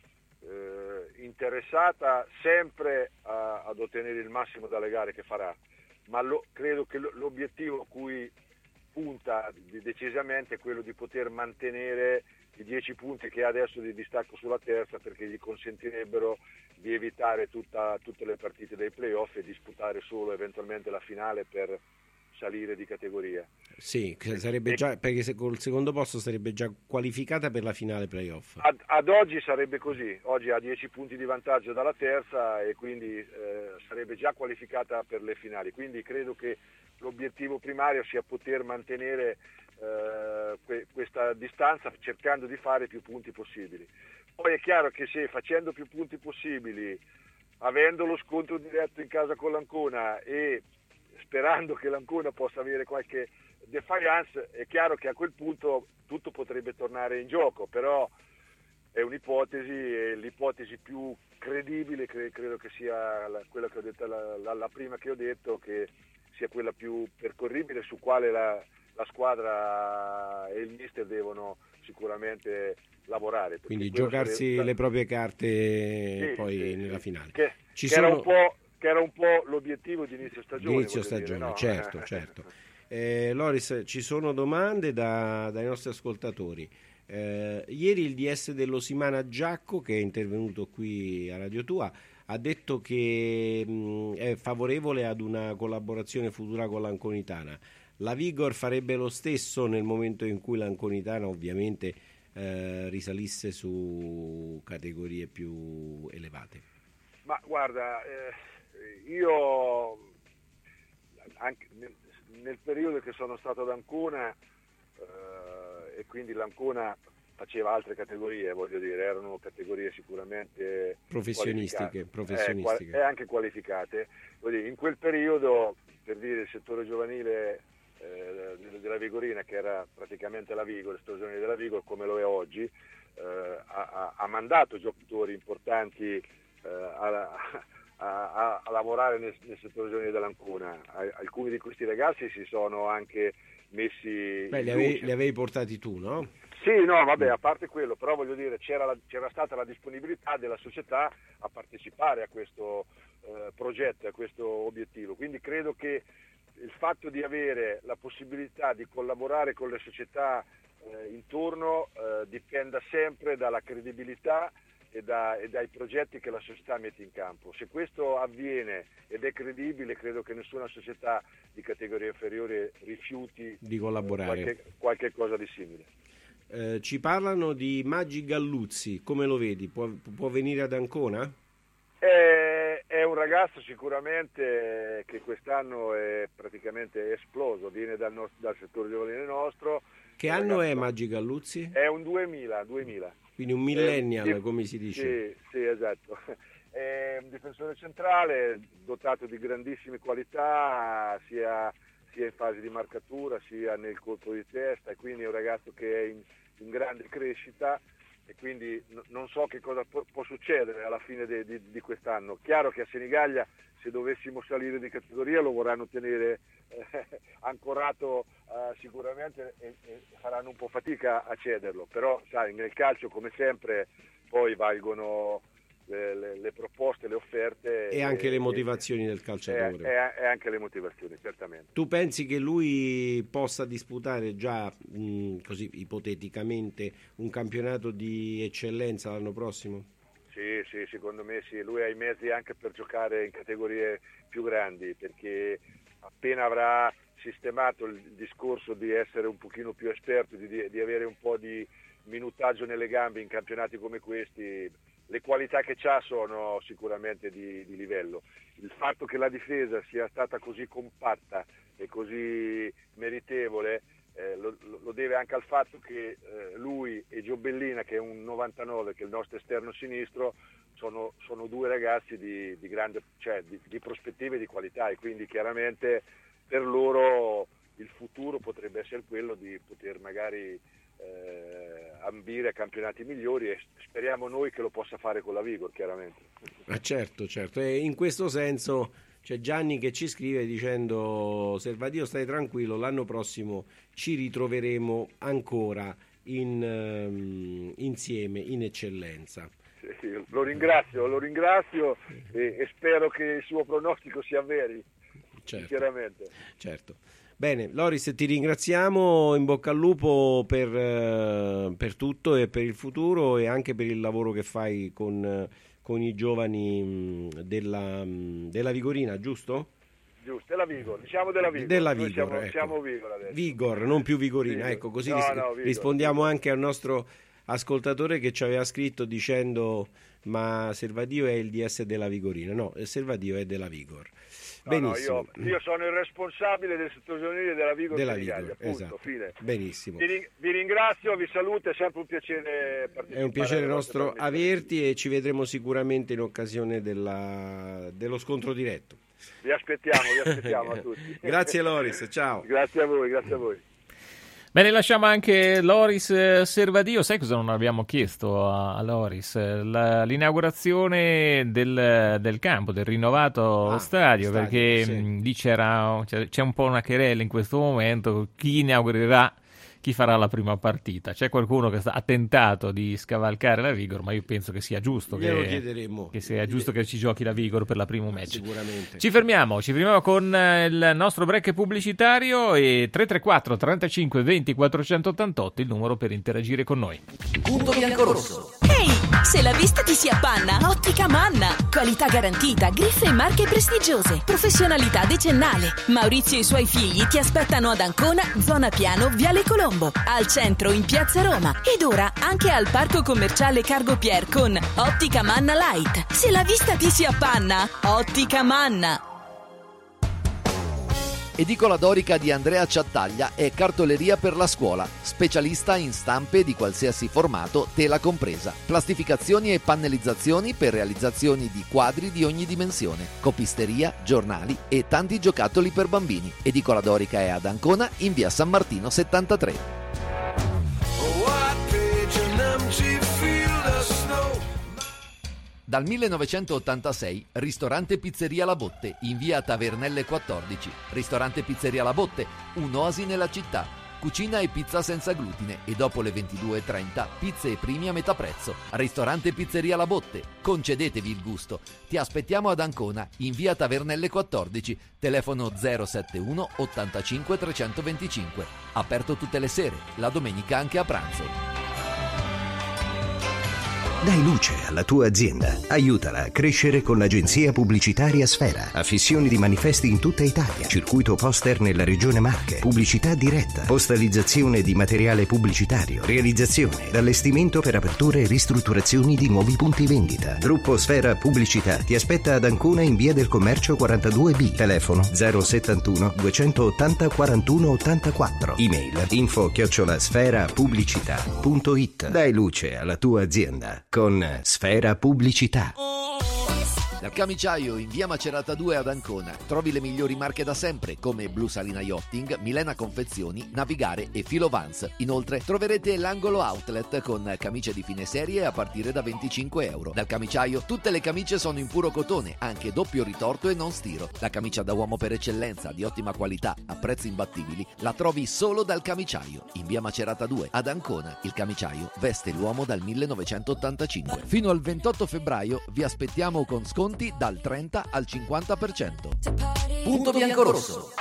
Eh, interessata sempre a, ad ottenere il massimo dalle gare che farà, ma lo, credo che lo, l'obiettivo a cui punta decisamente è quello di poter mantenere i dieci punti che ha adesso di distacco sulla terza, perché gli consentirebbero di evitare tutta, tutte le partite dei playoff e disputare solo eventualmente la finale per salire di categoria. Sì, sarebbe già, perché se col secondo posto sarebbe già qualificata per la finale playoff. Ad, ad oggi sarebbe così, oggi ha dieci punti di vantaggio dalla terza e quindi eh, sarebbe già qualificata per le finali, quindi credo che l'obiettivo primario sia poter mantenere eh, que- questa distanza cercando di fare più punti possibili. Poi è chiaro che se facendo più punti possibili, avendo lo scontro diretto in casa con l'Ancona e sperando che l'Ancona possa avere qualche defiance, è chiaro che a quel punto tutto potrebbe tornare in gioco, però è un'ipotesi e l'ipotesi più credibile cre- credo che sia la, quella che ho detto, la, la, la prima che ho detto, che sia quella più percorribile, su quale la, la squadra e il mister devono sicuramente lavorare. Quindi giocarsi sarebbe... le proprie carte sì, poi sì, nella sì. finale. Che, Ci che sono... era un po', che era un po' l'obiettivo di inizio stagione. Di inizio stagione, dire, no? certo, certo. Eh, Loris, ci sono domande da, dai nostri ascoltatori. Eh, ieri il D S dell'Osimana Giacco, che è intervenuto qui a Radio Tua, ha detto che mh, è favorevole ad una collaborazione futura con l'Anconitana. La Vigor farebbe lo stesso nel momento in cui l'Anconitana ovviamente eh, risalisse su categorie più elevate. Ma guarda, eh, io anche nel, nel periodo che sono stato ad Ancona eh, e quindi l'Ancona faceva altre categorie, voglio dire, erano categorie sicuramente professionistiche, professionistiche. E eh, anche qualificate. Voglio dire, in quel periodo, per dire, il settore giovanile eh, della Vigorina, che era praticamente la Vigor, il settore giovanile della Vigor, come lo è oggi, eh, ha, ha mandato giocatori importanti eh, a, a, a, a lavorare nel, nel settore giovanile dell'Ancona. Alcuni di questi ragazzi si sono anche messi... Beh, li avevi, li avevi portati tu, no? Sì, no, vabbè, a parte quello, però voglio dire, c'era, la, c'era stata la disponibilità della società a partecipare a questo eh, progetto, a questo obiettivo, quindi credo che il fatto di avere la possibilità di collaborare con le società eh, intorno eh, dipenda sempre dalla credibilità e, da, e dai progetti che la società mette in campo. Se questo avviene ed è credibile, credo che nessuna società di categoria inferiore rifiuti di collaborare. Eh, qualche, qualche cosa di simile. Eh, ci parlano di Maggi Galluzzi, come lo vedi? Può, può venire ad Ancona? È, è un ragazzo sicuramente che quest'anno è praticamente esploso, viene dal, nostro, dal settore giovanile nostro. Che è anno è Maggi Galluzzi? È un duemila, duemila. Quindi un millennial, è, come si dice. Sì, sì, esatto. È un difensore centrale, dotato di grandissime qualità, sia, sia in fase di marcatura, sia nel colpo di testa, e quindi è un ragazzo che è in, in grande crescita, e quindi n- non so che cosa può, può succedere alla fine de- di, di quest'anno. Chiaro che a Senigallia, se dovessimo salire di categoria, lo vorranno tenere eh, ancorato eh, sicuramente e, e faranno un po' fatica a cederlo, però sai, nel calcio come sempre poi valgono le, le, le proposte, le offerte e anche e, le motivazioni e, del calciatore e, e, e anche le motivazioni, certamente. Tu pensi che lui possa disputare già mh, così ipoteticamente un campionato di eccellenza l'anno prossimo? Sì, sì, secondo me sì, lui ha i mezzi anche per giocare in categorie più grandi, perché appena avrà sistemato il discorso di essere un pochino più esperto, di, di avere un po' di minutaggio nelle gambe in campionati come questi, le qualità che ha sono sicuramente di, di livello. Il fatto che la difesa sia stata così compatta e così meritevole Eh, lo, lo deve anche al fatto che eh, lui e Giobellina, che è un novantanove, che è il nostro esterno sinistro, sono, sono due ragazzi di, di grande, cioè di, di prospettive e di qualità, e quindi chiaramente per loro il futuro potrebbe essere quello di poter magari eh, ambire a campionati migliori, e speriamo noi che lo possa fare con la Vigor, chiaramente. Ah, certo, certo, e in questo senso c'è Gianni che ci scrive dicendo: Servadio, stai tranquillo, l'anno prossimo ci ritroveremo ancora in, um, insieme in eccellenza. Sì, sì, lo ringrazio, lo ringrazio e, e spero che il suo pronostico si avveri, certo, sinceramente. Certo. Bene, Loris, ti ringraziamo, in bocca al lupo per, eh, per tutto e per il futuro e anche per il lavoro che fai con, con i giovani mh, della, mh, della Vigorina, giusto? Giusto, della Vigor, diciamo della Vigor. Della Noi Vigor, siamo, ecco. siamo Vigor adesso. Vigor, non più Vigorina, Vigor. ecco, così No, ris- no, Vigor, rispondiamo Vigor. anche al nostro ascoltatore che ci aveva scritto dicendo ma Servadio è il D S della Vigorina. No, Servadio è della Vigor. No, Benissimo. no, io, io sono il responsabile del settore giovanile della Vigor Della Senigallia, Vigor, punto, esatto. fine. Benissimo. Vi, ring- vi ringrazio, vi saluto, è sempre un piacere partecipare. È un piacere alle vostre nostro trasmissioni. averti e ci vedremo sicuramente in occasione della- dello scontro diretto. Vi aspettiamo, vi aspettiamo a tutti. Grazie Loris, ciao. Grazie a voi, grazie a voi. Bene, lasciamo anche Loris eh, Servadio. Sai cosa non abbiamo chiesto a, a Loris? La- l'inaugurazione del, del campo, del rinnovato Ah, stadio, stadio, perché sì. mh, lì c'era, c'è, c'è un po' una querela in questo momento. Chi inaugurerà, chi farà la prima partita? C'è qualcuno che sta, ha tentato di scavalcare la Vigor, ma io penso che sia giusto Glielo che, chiederemo. che sia giusto che ci giochi la Vigor per la primo match. Sicuramente. Ci fermiamo, ci fermiamo con eh, il nostro break pubblicitario e tre tre quattro trentacinque venti quattrocentottantotto il numero per interagire con noi. Punto bianco-rosso. Ehi, se la vista ti si appanna, Ottica Manna. Qualità garantita, griffe e marche prestigiose, professionalità decennale. Maurizio e i suoi figli ti aspettano ad Ancona, zona Piano, Viale Colombo, al centro in Piazza Roma ed ora anche al Parco Commerciale Cargo Pier con Ottica Manna Light. Se la vista ti si appanna, Ottica Manna. Edicola Dorica di Andrea Ciattaglia è cartoleria per la scuola, specialista in stampe di qualsiasi formato, tela compresa, plastificazioni e pannellizzazioni per realizzazioni di quadri di ogni dimensione, copisteria, giornali e tanti giocattoli per bambini. Edicola Dorica è ad Ancona in via San Martino settantatré. Dal millenovecentottantasei, ristorante Pizzeria La Botte, in via Tavernelle quattordici. Ristorante Pizzeria La Botte, un'oasi nella città. Cucina e pizza senza glutine e dopo le ventidue e trenta, pizze e primi a metà prezzo. Ristorante Pizzeria La Botte, concedetevi il gusto. Ti aspettiamo ad Ancona, in via Tavernelle quattordici, telefono zero sette uno ottantacinque trecentoventicinque. Aperto tutte le sere, la domenica anche a pranzo. Dai luce alla tua azienda. Aiutala a crescere con l'agenzia pubblicitaria Sfera. Affissioni di manifesti in tutta Italia. Circuito poster nella regione Marche. Pubblicità diretta. Postalizzazione di materiale pubblicitario. Realizzazione ed allestimento per aperture e ristrutturazioni di nuovi punti vendita. Gruppo Sfera Pubblicità ti aspetta ad Ancona in via del Commercio quarantadue B. Telefono zero settantuno duecentottanta quarantuno ottantaquattro. Email info chiocciola sfera pubblicità punto it. Dai luce alla tua azienda con Sfera Pubblicità. Dal camiciaio in via Macerata due ad Ancona trovi le migliori marche da sempre come Blu Salina Yachting, Milena Confezioni, Navigare e Filo Vans. Inoltre troverete l'angolo outlet con camicie di fine serie a partire da venticinque euro. Dal camiciaio tutte le camicie sono in puro cotone, anche doppio ritorto e non stiro. La camicia da uomo per eccellenza, di ottima qualità, a prezzi imbattibili, la trovi solo dal camiciaio in via Macerata due ad Ancona. Il camiciaio veste l'uomo dal millenovecentottantacinque. Fino al ventotto febbraio vi aspettiamo con sconti dal trenta al cinquanta per cento. Punto bianco-rosso.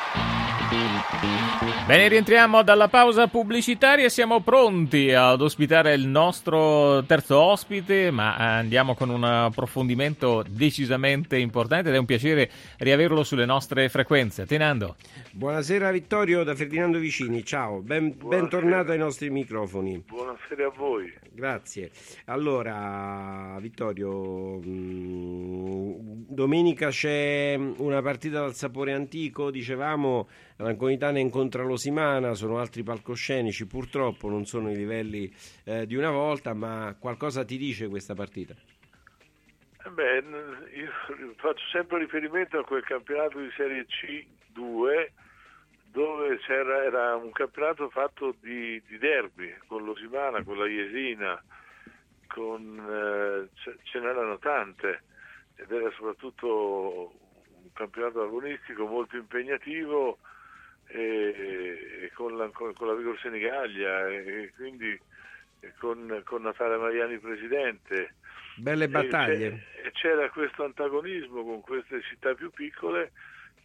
Bene, rientriamo dalla pausa pubblicitaria e siamo pronti ad ospitare il nostro terzo ospite, ma andiamo con un approfondimento decisamente importante ed è un piacere riaverlo sulle nostre frequenze. Tenando. Buonasera Vittorio da Ferdinando Vicini, ciao, ben, bentornato ai nostri microfoni. Buonasera a voi. Grazie. Allora, Vittorio, mh, domenica c'è una partita dal sapore antico, dicevamo, l'Anconitana incontra l'Osimana, sono altri palcoscenici, purtroppo non sono i livelli eh, di una volta, ma qualcosa ti dice questa partita? Eh beh, io faccio sempre riferimento a quel campionato di Serie C due dove c'era era un campionato fatto di, di derby con l'Osimana, con la Jesina, con, eh, ce, ce n'erano tante ed era soprattutto un campionato agonistico molto impegnativo e, e con, la, con, con la Vigor Senigallia e quindi e con, con Natale Mariani presidente. Belle battaglie. E c'era questo antagonismo con queste città più piccole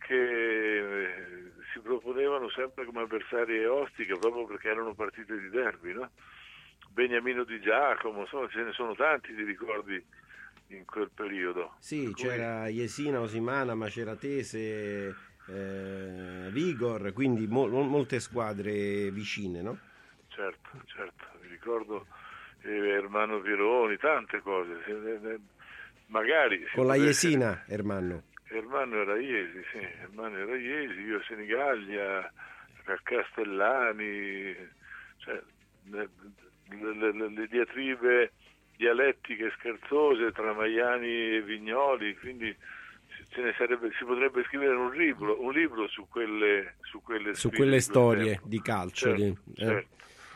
che si proponevano sempre come avversarie ostiche proprio perché erano partite di derby, no? Beniamino Di Giacomo, insomma ce ne sono tanti di ricordi in quel periodo. Sì, per c'era cui... Jesina, Osimana, Maceratese, eh, Vigor, quindi mo- molte squadre vicine, no? Certo, certo, mi ricordo eh, Ermanno Pironi, tante cose, magari... Con la potesse... Jesina, Ermanno. Ermanno era Iesi, sì, Ermanno era Iesi, io a Senigallia, a Castellani, cioè, le, le, le, le diatribe dialettiche scherzose tra Maiani e Vignoli, quindi ce ne sarebbe, si potrebbe scrivere un libro, un libro su quelle, su quelle, su quelle storie tempo. di calcio. Certo, di, eh. certo.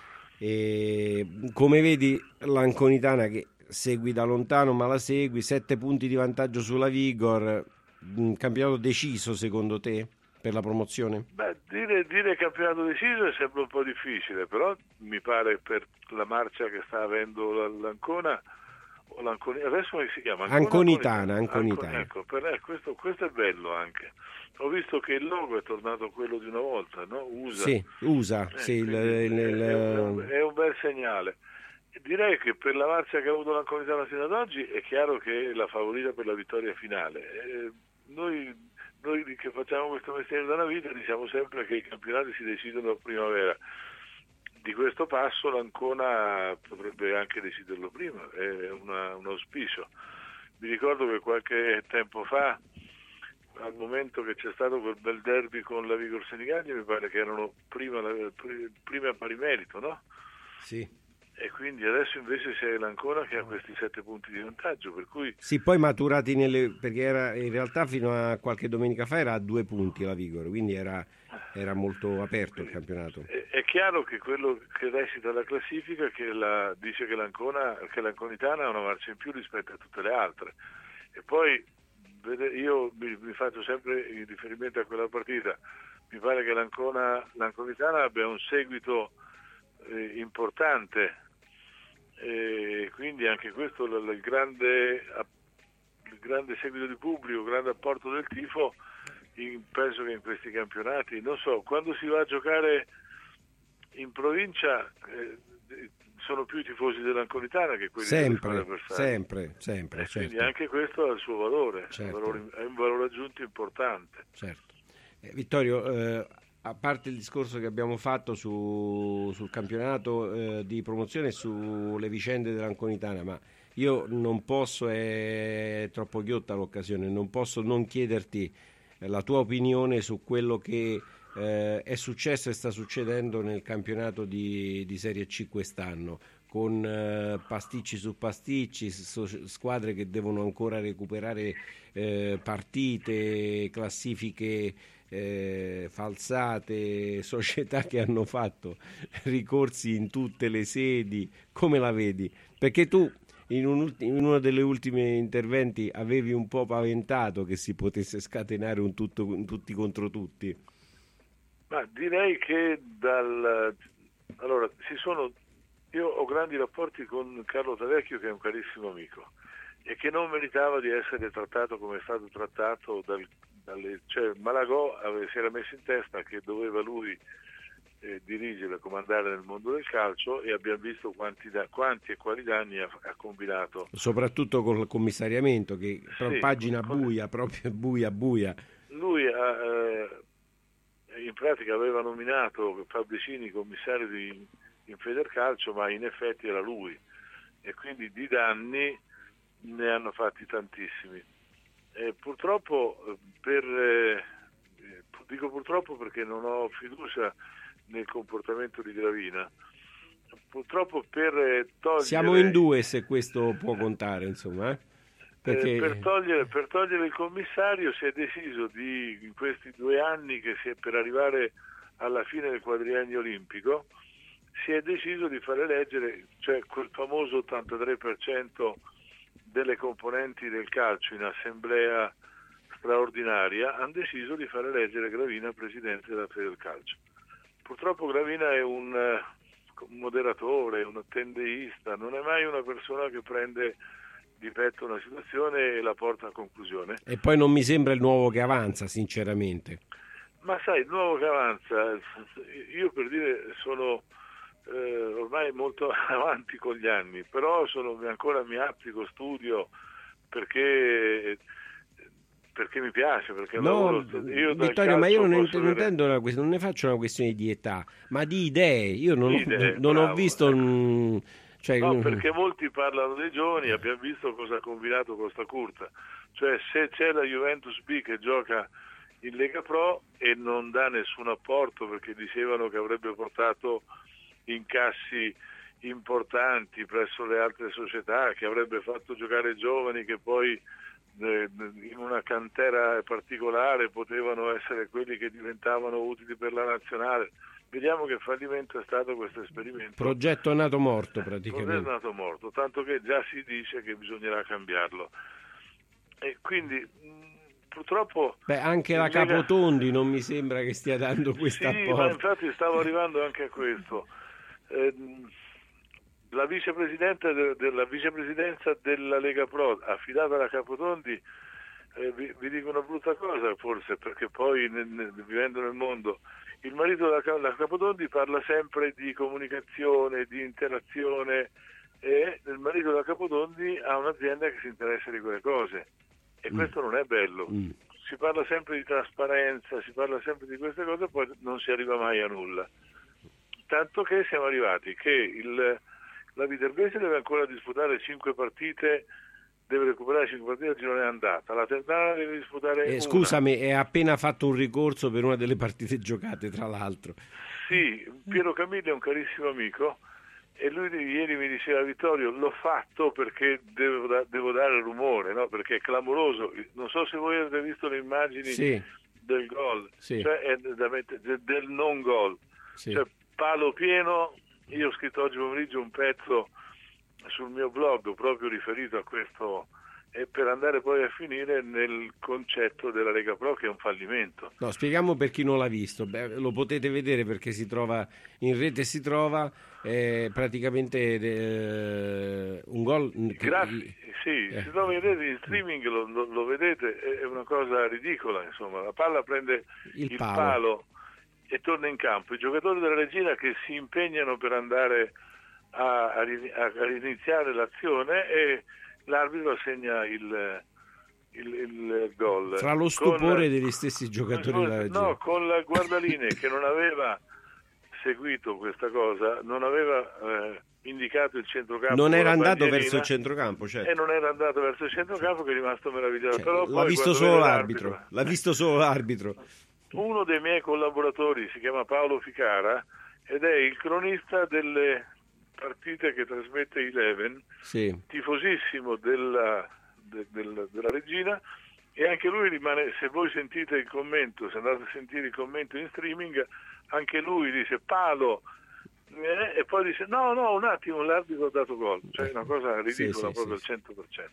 E, come vedi, l'Anconitana che segui da lontano ma la segui, sette punti di vantaggio sulla Vigor, un campionato deciso secondo te per la promozione? Beh, dire, dire campionato deciso è sempre un po' difficile, però mi pare per la marcia che sta avendo l'Ancona o l'Anconitana, adesso come si chiama? Ancona, Anconitana, Anconitana. Anconitana. Ecco, per, eh, questo, questo è bello anche. Ho visto che il logo è tornato quello di una volta, no? U S A. Sì, U S A, Eh, sì, il, è, il, il... È, un, è un bel segnale. Direi che per la marcia che ha avuto l'Anconitana fino ad oggi è chiaro che è la favorita per la vittoria finale. Eh, noi Noi che facciamo questo mestiere da una vita diciamo sempre che i campionati si decidono a primavera. Di questo passo l'Ancona potrebbe anche deciderlo prima, è una, un auspicio. Mi ricordo che qualche tempo fa, al momento che c'è stato quel bel derby con la Vigor Senigallia, mi pare che erano prima, prima a pari merito, no? Sì. E quindi adesso invece c'è l'Ancona che ha questi sette punti di vantaggio, per cui... Sì, poi maturati nelle... perché era in realtà fino a qualche domenica fa era a due punti la Vigor, quindi era, era molto aperto il campionato. È, è chiaro che quello che recita la classifica che la, dice che l'Ancona, che l'Anconitana ha una marcia in più rispetto a tutte le altre. E poi io mi, mi faccio sempre in riferimento a quella partita, mi pare che l'Ancona, l'Anconitana abbia un seguito eh, importante. E quindi anche questo il, il, grande, il grande seguito di pubblico, il grande apporto del tifo, in, penso che in questi campionati, non so, quando si va a giocare in provincia eh, sono più i tifosi dell'Anconitana che quelli sempre, delle squadre avversarie. Sempre, sempre, e certo. Quindi anche questo ha il suo valore, certo. un valore è un valore aggiunto importante. Certo. Eh, Vittorio, eh, a parte il discorso che abbiamo fatto su, sul campionato eh, di promozione e sulle vicende dell'Anconitana, ma io non posso, è troppo ghiotta l'occasione, non posso non chiederti eh, la tua opinione su quello che eh, è successo e sta succedendo nel campionato di, di Serie C quest'anno, con eh, pasticci su pasticci, so, squadre che devono ancora recuperare eh, partite, classifiche Eh, falsate, società che hanno fatto ricorsi in tutte le sedi. Come la vedi? Perché tu in, un, in uno delle ultime interventi avevi un po' paventato che si potesse scatenare un, tutto, un tutti contro tutti. Ma direi che dal allora si sono io ho grandi rapporti con Carlo Tavecchio, che è un carissimo amico e che non meritava di essere trattato come è stato trattato dal Dalle, cioè Malagò aveva, si era messo in testa che doveva lui eh, dirigere, comandare nel mondo del calcio, e abbiamo visto quanti, da, quanti e quali danni ha, ha combinato. Soprattutto col commissariamento, che sì, pagina con, buia, proprio buia buia. Lui ha, eh, in pratica aveva nominato Fabricini commissario di, in Federcalcio, ma in effetti era lui, e quindi di danni ne hanno fatti tantissimi. Eh, purtroppo per eh, dico purtroppo perché non ho fiducia nel comportamento di Gravina, purtroppo per eh, togliere siamo in due se questo può contare, insomma, eh? Perché... eh, per togliere per togliere il commissario si è deciso di in questi due anni che si è per arrivare alla fine del quadriennio olimpico si è deciso di fare eleggere, cioè quel famoso ottantatré per cento delle componenti del calcio in assemblea straordinaria, hanno deciso di fare eleggere Gravina presidente della Federcalcio. Purtroppo Gravina è un, un moderatore, un attendeista, non è mai una persona che prende di petto una situazione e la porta a conclusione. E poi non mi sembra il nuovo che avanza, sinceramente. Ma sai, il nuovo che avanza, io per dire sono eh, ormai molto avanti con gli anni, però sono, ancora mi applico, studio, perché... perché mi piace, perché no, lavoro, io Vittorio, ma io non, int- non avere... intendo una quest- non ne faccio una questione di età, ma di idee. Io non, ho, idee, non bravo, ho visto ecco. un, cioè, no, perché molti parlano dei giovani, abbiamo visto cosa ha combinato Costa Curta, cioè se c'è la Juventus B che gioca in Lega Pro e non dà nessun apporto, perché dicevano che avrebbe portato incassi importanti presso le altre società, che avrebbe fatto giocare giovani che poi in una cantera particolare potevano essere quelli che diventavano utili per la nazionale. Vediamo che fallimento è stato questo esperimento. Progetto nato morto praticamente. Progetto nato morto, tanto che già si dice che bisognerà cambiarlo. E quindi mh, purtroppo... Beh, anche la Lega... Capotondi non mi sembra che stia dando questa sì, apporto. Ma infatti stavo arrivando anche a questo. Eh, La vicepresidente de, della vicepresidenza della Lega Pro affidata alla Capotondi, eh, vi, vi dico una brutta cosa forse, perché poi nel, nel, vivendo nel mondo il marito della, della Capotondi parla sempre di comunicazione, di interazione, e il marito della Capotondi ha un'azienda che si interessa di quelle cose e mm. questo non è bello. Mm. Si parla sempre di trasparenza, si parla sempre di queste cose, poi non si arriva mai a nulla, tanto che siamo arrivati che il la Viterbese deve ancora disputare cinque partite, deve recuperare cinque partite al girone andata, la Ternana deve disputare eh, una. Scusami, è appena fatto un ricorso per una delle partite giocate, tra l'altro. Sì, Piero Camilli è un carissimo amico e lui ieri mi diceva: Vittorio, l'ho fatto perché devo, da, devo dare rumore, no? Perché è clamoroso. Non so se voi avete visto le immagini sì. del gol, sì. Cioè è da, del non gol, sì. Cioè palo pieno. Io ho scritto oggi pomeriggio un pezzo sul mio blog proprio riferito a questo, e per andare poi a finire nel concetto della Lega Pro, che è un fallimento. No, spieghiamo per chi non l'ha visto. Beh, lo potete vedere perché si trova in rete, si trova eh, praticamente eh, un gol. Grazie, sì, eh. si trova in rete, in streaming, lo, lo, lo vedete, è una cosa ridicola, insomma, la palla prende il, il palo. palo e torna in campo. I giocatori della Regina che si impegnano per andare a, a, a iniziare l'azione e l'arbitro assegna il, il, il gol. Fra lo stupore con, degli stessi giocatori con, della Regina. No, con la guardalinee che non aveva seguito questa cosa, non aveva eh, indicato il centrocampo. Non era andato verso il centrocampo, certo. E non era andato verso il centrocampo, che è rimasto meraviglioso. Cioè, Però l'ha visto solo l'arbitro. l'arbitro. L'ha visto solo l'arbitro. Uno dei miei collaboratori si chiama Paolo Ficara ed è il cronista delle partite che trasmette Eleven, sì. tifosissimo della, de, del, della Regina, e anche lui rimane, se voi sentite il commento, se andate a sentire il commento in streaming, anche lui dice Paolo eh, e poi dice no no un attimo, l'arbitro ha dato gol, cioè una cosa ridicola, sì, proprio al sì, cento per cento.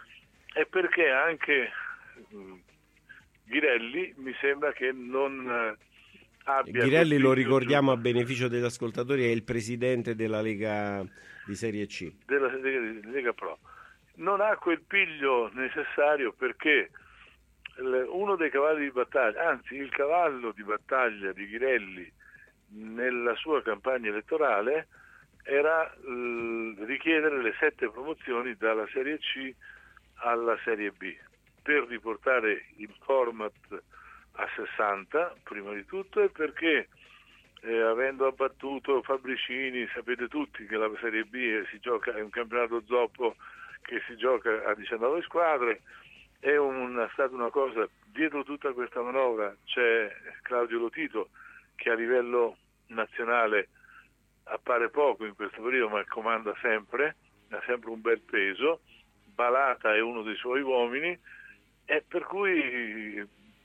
E perché anche mh, Ghirelli mi sembra che non eh, abbia... Ghirelli, lo ricordiamo a beneficio degli ascoltatori, è il presidente della Lega di Serie C. Della Lega, Lega Pro. Non ha quel piglio necessario, perché il, uno dei cavalli di battaglia, anzi il cavallo di battaglia di Ghirelli nella sua campagna elettorale era l, richiedere le sette promozioni dalla Serie C alla Serie B, per riportare il format a sessanta prima di tutto, e perché eh, avendo abbattuto Fabricini, sapete tutti che la Serie B è, si gioca, è un campionato zoppo che si gioca a diciannove squadre, è una, stata una cosa, dietro tutta questa manovra c'è Claudio Lotito che a livello nazionale appare poco in questo periodo, ma comanda sempre, ha sempre un bel peso. Balata è uno dei suoi uomini, e per cui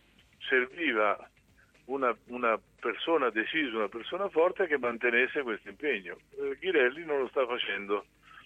serviva una, una persona decisa, una persona forte che mantenesse questo impegno. Eh, Ghirelli non lo sta facendo.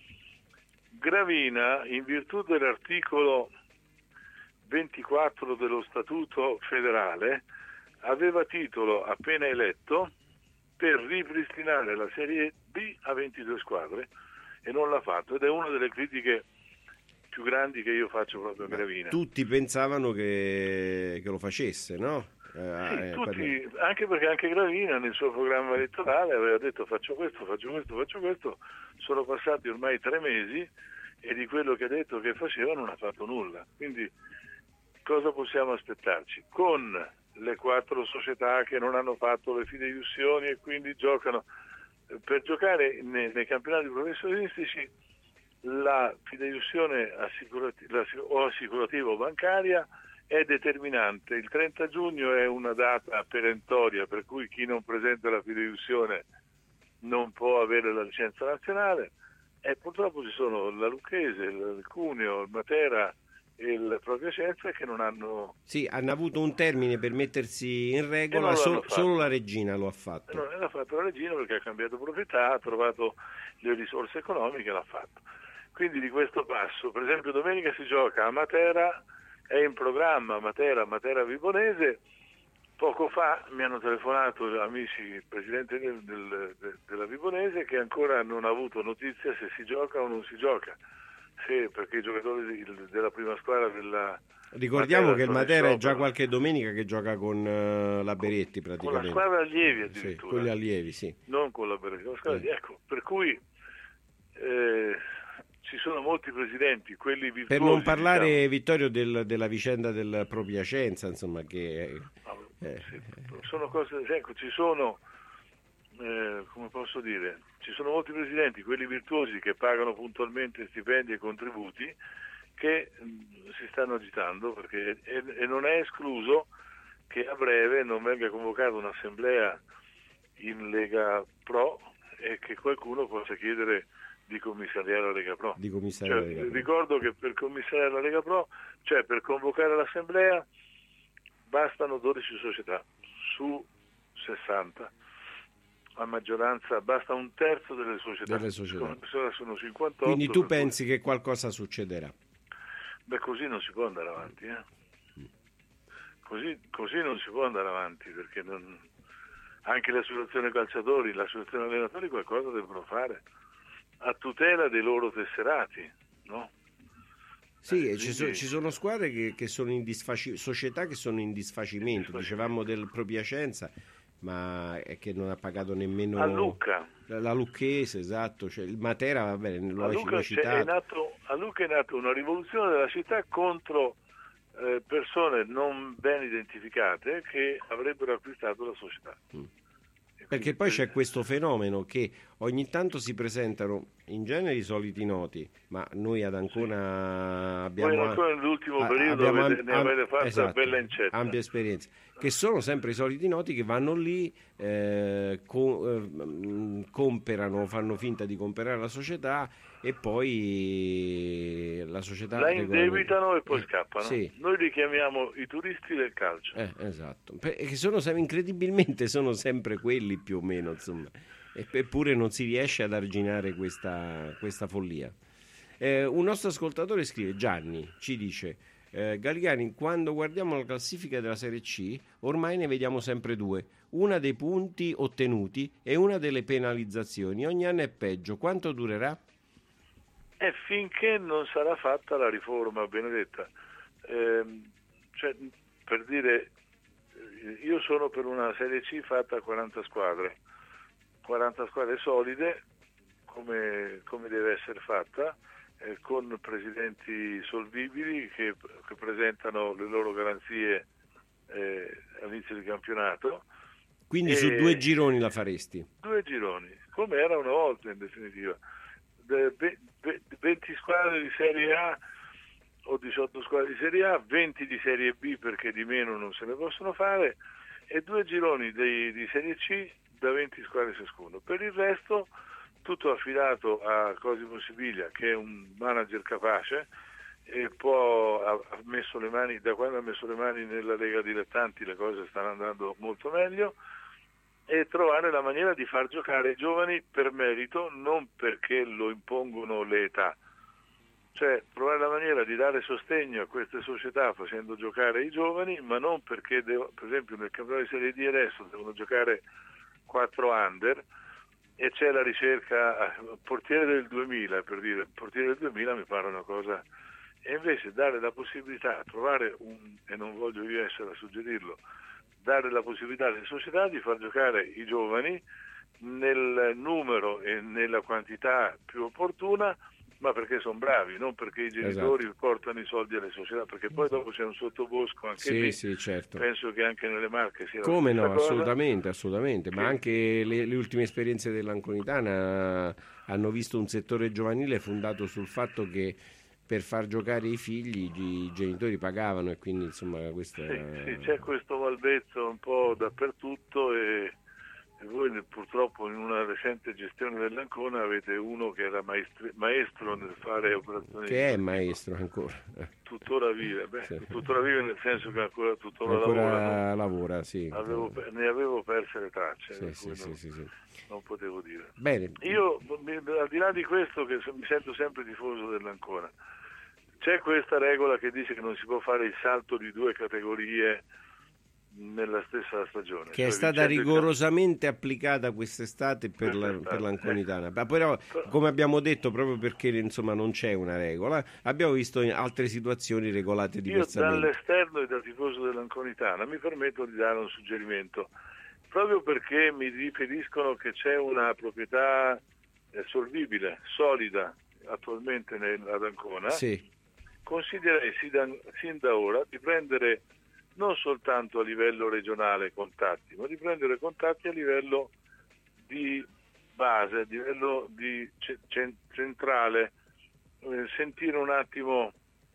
Gravina, in virtù dell'articolo ventiquattro dello Statuto federale, aveva titolo appena eletto per ripristinare la Serie B a ventidue squadre e non l'ha fatto, ed è una delle critiche più grandi che io faccio proprio a Gravina. Tutti pensavano che, che lo facesse, no? Eh, sì, tutti, anche perché anche Gravina nel suo programma elettorale aveva detto faccio questo, faccio questo, faccio questo. Sono passati ormai tre mesi e di quello che ha detto che faceva non ha fatto nulla. Quindi cosa possiamo aspettarci? Con le quattro società che non hanno fatto le fideiussioni e quindi giocano, per giocare nei, nei campionati professionistici la fideiussione assicurativa o assicurativa o bancaria è determinante. Il trenta giugno è una data perentoria, per cui chi non presenta la fideiussione non può avere la licenza nazionale, e purtroppo ci sono la Lucchese, il Cuneo, il Matera e il Pro Piacenza che non hanno... Sì, hanno avuto un termine per mettersi in regola, solo, solo la Regina lo ha fatto. E non l'ha fatto la Regina perché ha cambiato proprietà, ha trovato le risorse economiche e l'ha fatto. Quindi di questo passo, per esempio domenica si gioca a Matera, è in programma Matera, Matera Vibonese. Poco fa mi hanno telefonato amici, il presidente del, del, de, della Vibonese, che ancora non ha avuto notizia se si gioca o non si gioca, se, perché i giocatori della prima squadra della ricordiamo Matera che il Matera è già qualche domenica che gioca con uh, la Beretti praticamente. Con la squadra allievi addirittura. Sì, con gli allievi, sì. Non con la Beretti, con la squadra, eh. Ecco, per cui eh, ci sono molti presidenti, quelli virtuosi. Per non parlare, diciamo, Vittorio, del, della vicenda del Pro Piacenza, insomma, che... Eh, sì, sono cose, ecco, ci sono, eh, come posso dire, ci sono molti presidenti, quelli virtuosi che pagano puntualmente stipendi e contributi, che mh, si stanno agitando, perché e, e non è escluso che a breve non venga convocata un'assemblea in Lega Pro e che qualcuno possa chiedere di commissariare la Lega Pro. Di commissariare cioè, la Lega Pro. Ricordo che per commissariare la Lega Pro, cioè per convocare l'assemblea, bastano dodici società su sessanta, a maggioranza basta un terzo delle società, delle società. Sono, sono cinquantotto. Quindi tu pensi cui... che qualcosa succederà? Beh, così non si può andare avanti, eh? così, così non si può andare avanti, perché non... anche l'associazione calciatori, l'associazione allenatori qualcosa devono fare a tutela dei loro tesserati, no? Sì, eh, ci, so, ci sono squadre che, che sono in disfaci- società che sono in disfacimento, dicevamo del Pro Piacenza, ma è che non ha pagato nemmeno a Lucca. La, la Lucchese, esatto, cioè il Matera, va bene, lo hai citato. È nato, a Lucca è nata una rivoluzione della città contro eh, persone non ben identificate che avrebbero acquistato la società. Mm. Perché poi c'è questo fenomeno che ogni tanto si presentano in genere i soliti noti, ma noi ad Ancona sì. abbiamo... Voi ancora nell'ultimo periodo abbiamo avete, ne avete fatto esatto, bella incetta. Ampia esperienza, che sono sempre i soliti noti che vanno lì, eh, co- eh, comperano, fanno finta di comprare la società e poi la società... La indebitano e poi eh, scappano. Sì. Noi li chiamiamo i turisti del calcio. Eh, esatto, che sono incredibilmente sono sempre quelli più o meno, insomma, eppure non si riesce ad arginare questa, questa follia. Eh, un nostro ascoltatore scrive, Gianni, ci dice: eh, Galgani, quando guardiamo la classifica della Serie C ormai ne vediamo sempre due, una dei punti ottenuti e una delle penalizzazioni, ogni anno è peggio, quanto durerà? E finché non sarà fatta la riforma benedetta, eh, cioè, per dire, io sono per una Serie C fatta a quaranta squadre, quaranta squadre solide come, come deve essere fatta, eh, con presidenti solvibili che, che presentano le loro garanzie eh, all'inizio del campionato. Quindi e su due gironi la faresti? Due gironi, come era una volta in definitiva. venti squadre di Serie A o diciotto squadre di Serie A, venti di Serie B perché di meno non se ne possono fare, e due gironi di, di Serie C da venti squadre ciascuno. Per il resto tutto affidato a Cosimo Sibilia, che è un manager capace e può, ha messo le mani, da quando ha messo le mani nella Lega Dilettanti le cose stanno andando molto meglio, e trovare la maniera di far giocare i giovani per merito, non perché lo impongono le età. Cioè trovare la maniera di dare sostegno a queste società facendo giocare i giovani, ma non perché, devo, per esempio nel campionato di Serie D adesso devono giocare quattro under e c'è la ricerca, portiere del duemila, per dire, portiere del duemila mi pare una cosa e invece dare la possibilità, trovare un, e non voglio io essere a suggerirlo, dare la possibilità alle società di far giocare i giovani nel numero e nella quantità più opportuna, ma perché sono bravi, non perché i genitori esatto. portano i soldi alle società, perché poi dopo c'è un sottobosco anche sì, lì, sì, certo. Penso che anche nelle Marche sia come no, cosa. assolutamente, assolutamente, che... ma anche le, le ultime esperienze dell'Anconitana hanno visto un settore giovanile fondato sul fatto che per far giocare i figli i genitori pagavano, e quindi insomma questo sì, è... sì, c'è questo malvezzo un po' dappertutto, e E voi purtroppo in una recente gestione dell'Ancona avete uno che era maestri, maestro nel fare operazioni. Che è maestro ancora. Tuttora vive, beh, sì. tuttora vive nel senso che ancora tuttora ancora lavora. No? lavora, sì. Avevo, ne avevo perse le tracce, sì, sì, non, sì, sì, sì. non potevo dire. Bene. Io, al di là di questo, che mi sento sempre tifoso dell'Ancona, c'è questa regola che dice che non si può fare il salto di due categorie nella stessa stagione, che cioè è stata Vincenzo rigorosamente applicata quest'estate per, la, per l'Anconitana, ma però come abbiamo detto, proprio perché insomma non c'è una regola, abbiamo visto in altre situazioni regolate diversamente. Io dall'esterno e da tifoso dell'Anconitana mi permetto di dare un suggerimento, proprio perché mi riferiscono che c'è una proprietà eh, solvibile, solida attualmente ad Ancona. Sì. Consiglierei sin da ora di prendere non soltanto a livello regionale contatti, ma di prendere contatti a livello di base, a livello di c- centrale, eh, sentire un attimo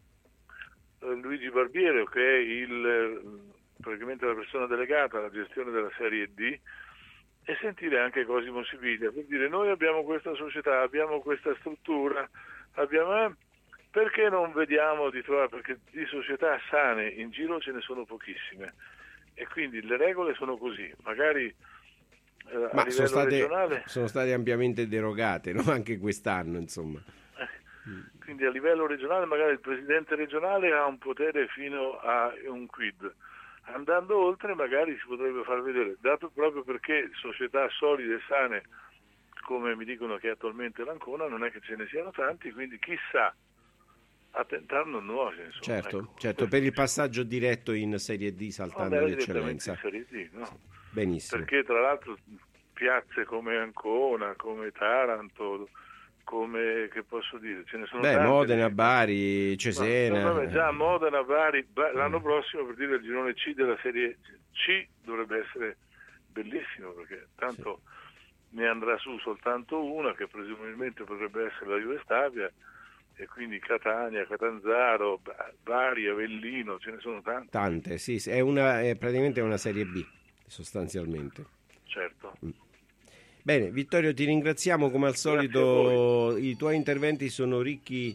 eh, Luigi Barbiero, che è il praticamente la persona delegata alla gestione della Serie D, e sentire anche Cosimo Sibiglia, per dire: noi abbiamo questa società, abbiamo questa struttura, abbiamo... Eh, perché non vediamo di trovare, perché di società sane in giro ce ne sono pochissime, e quindi le regole sono così, magari eh, ma a livello sono state, regionale sono state ampiamente derogate, no? Anche quest'anno, insomma. Eh, quindi a livello regionale magari il presidente regionale ha un potere fino a un quid, andando oltre magari si potrebbe far vedere, dato proprio perché società solide e sane, come mi dicono che attualmente l'Ancona, non è che ce ne siano tanti, quindi chissà, a tentarne nuovi, insomma. Certo, ecco. certo, per il passaggio diretto in Serie D, saltando l'eccellenza. In Serie D, no? Benissimo. Perché tra l'altro piazze come Ancona, come Taranto, come, che posso dire, ce ne sono Beh, tante. Modena, Bari, Cesena. Ma, vabbè, già Modena, Bari, l'anno prossimo, per dire, il girone C della Serie C dovrebbe essere bellissimo, perché tanto sì. ne andrà su soltanto una, che presumibilmente potrebbe essere la Juve Stabia, e quindi Catania, Catanzaro, Bari, Avellino, ce ne sono tante. Tante, sì, è, una, è praticamente una Serie B, sostanzialmente. Certo. Mm. Bene, Vittorio, ti ringraziamo come al solito, i tuoi interventi sono ricchi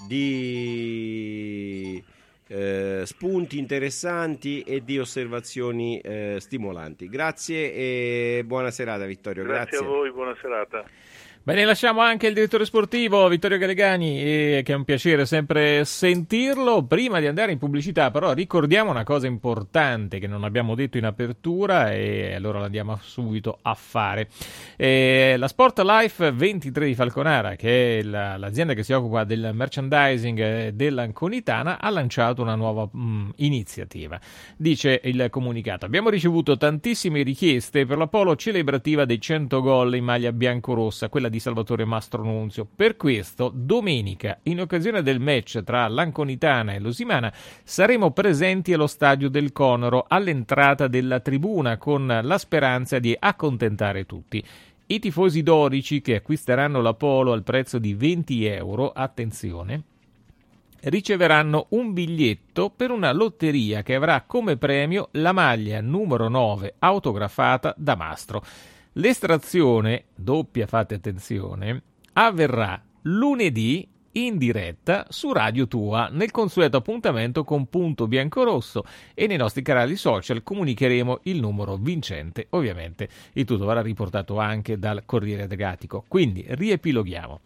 di eh, spunti interessanti e di osservazioni eh, stimolanti. Grazie e buona serata, Vittorio. Grazie, Grazie a voi, buona serata. Bene, lasciamo anche il direttore sportivo Vittorio Gallegani, eh, che è un piacere sempre sentirlo. Prima di andare in pubblicità, però, ricordiamo una cosa importante che non abbiamo detto in apertura, e allora l'andiamo subito a fare. Eh, la Sport Life ventitré di Falconara, che è la, l'azienda che si occupa del merchandising dell'Anconitana, ha lanciato una nuova mh, iniziativa. Dice il comunicato: abbiamo ricevuto tantissime richieste per la polo celebrativa dei cento gol in maglia biancorossa, quella di Salvatore Mastronunzio. Per questo, domenica, in occasione del match tra l'Anconitana e l'Osimana, saremo presenti allo stadio del Conoro, all'entrata della tribuna, con la speranza di accontentare tutti. I tifosi dorici che acquisteranno la polo al prezzo di venti euro, attenzione, riceveranno un biglietto per una lotteria che avrà come premio la maglia numero nove autografata da Mastro. L'estrazione, doppia, fate attenzione, avverrà lunedì in diretta su Radio Tua, nel consueto appuntamento con Punto Biancorosso, e nei nostri canali social comunicheremo il numero vincente. Ovviamente il tutto verrà riportato anche dal Corriere Adriatico. Quindi riepiloghiamo.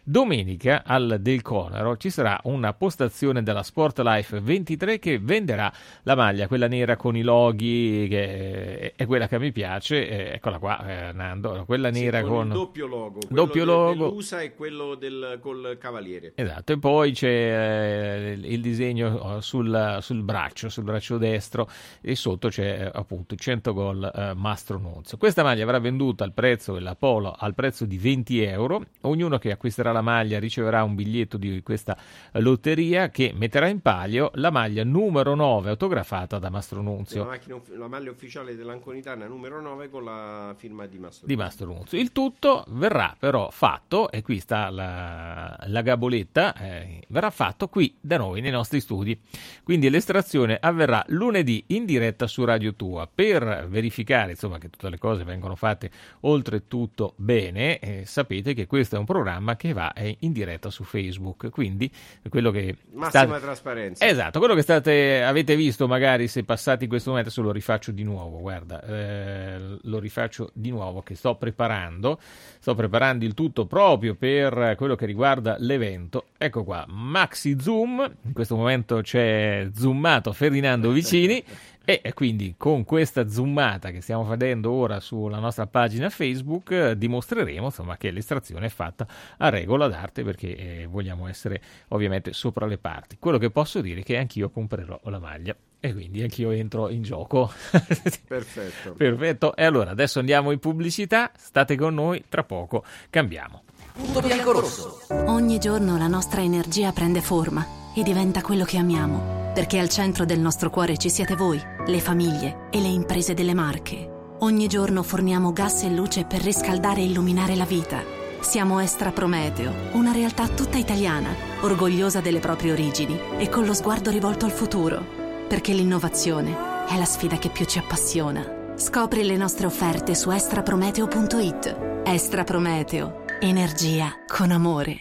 Domenica al Del Conero ci sarà una postazione della Sport Life ventitré che venderà la maglia, quella nera con i loghi, che è quella che mi piace, eh, eccola qua eh, Nando, quella nera sì, con, con il doppio logo, quello doppio de, logo dell'U S A e quello del, col Cavaliere. Esatto, e poi c'è eh, il disegno sul, sul braccio, sul braccio destro, e sotto c'è eh, appunto cento gol eh, Mastro Nunzio. Questa maglia avrà venduta al prezzo della Polo al prezzo di venti euro. Ognuno che acquisterà la maglia riceverà un biglietto di questa lotteria che metterà in palio la maglia numero nove autografata da Mastro Nunzio. La, macchina, la maglia ufficiale dell'Anconitana numero nove con la firma di Mastro, di Mastro Nunzio. Il tutto verrà però fatto, e qui sta la, la gaboletta, eh, verrà fatto qui da noi nei nostri studi. Quindi l'estrazione avverrà lunedì in diretta su Radio Tua. Per verificare insomma che tutte le cose vengono fatte oltretutto bene, eh, sapete che questo è un programma che va eh, in diretta su Facebook, quindi quello che massima state... trasparenza. Esatto, quello che state avete visto magari se passati in questo momento, adesso lo rifaccio di nuovo, guarda, eh, lo rifaccio di nuovo che sto preparando, sto preparando il tutto proprio per quello che riguarda l'evento. Ecco qua, maxi zoom, in questo momento c'è zoomato Ferdinando Vicini. E quindi con questa zoomata che stiamo facendo ora sulla nostra pagina Facebook eh, dimostreremo insomma che l'estrazione è fatta a regola d'arte, perché eh, vogliamo essere ovviamente sopra le parti. Quello che posso dire è che anch'io comprerò la maglia e quindi anch'io entro in gioco. Perfetto. Perfetto. E allora adesso andiamo in pubblicità, state con noi, tra poco cambiamo. Punto bianco-rosso. Ogni giorno la nostra energia prende forma e diventa quello che amiamo. Perché al centro del nostro cuore ci siete voi, le famiglie e le imprese delle Marche. Ogni giorno forniamo gas e luce per riscaldare e illuminare la vita. Siamo Estra Prometeo, una realtà tutta italiana, orgogliosa delle proprie origini e con lo sguardo rivolto al futuro. Perché l'innovazione è la sfida che più ci appassiona. Scopri le nostre offerte su estraprometeo punto it. Estra Prometeo, energia con amore.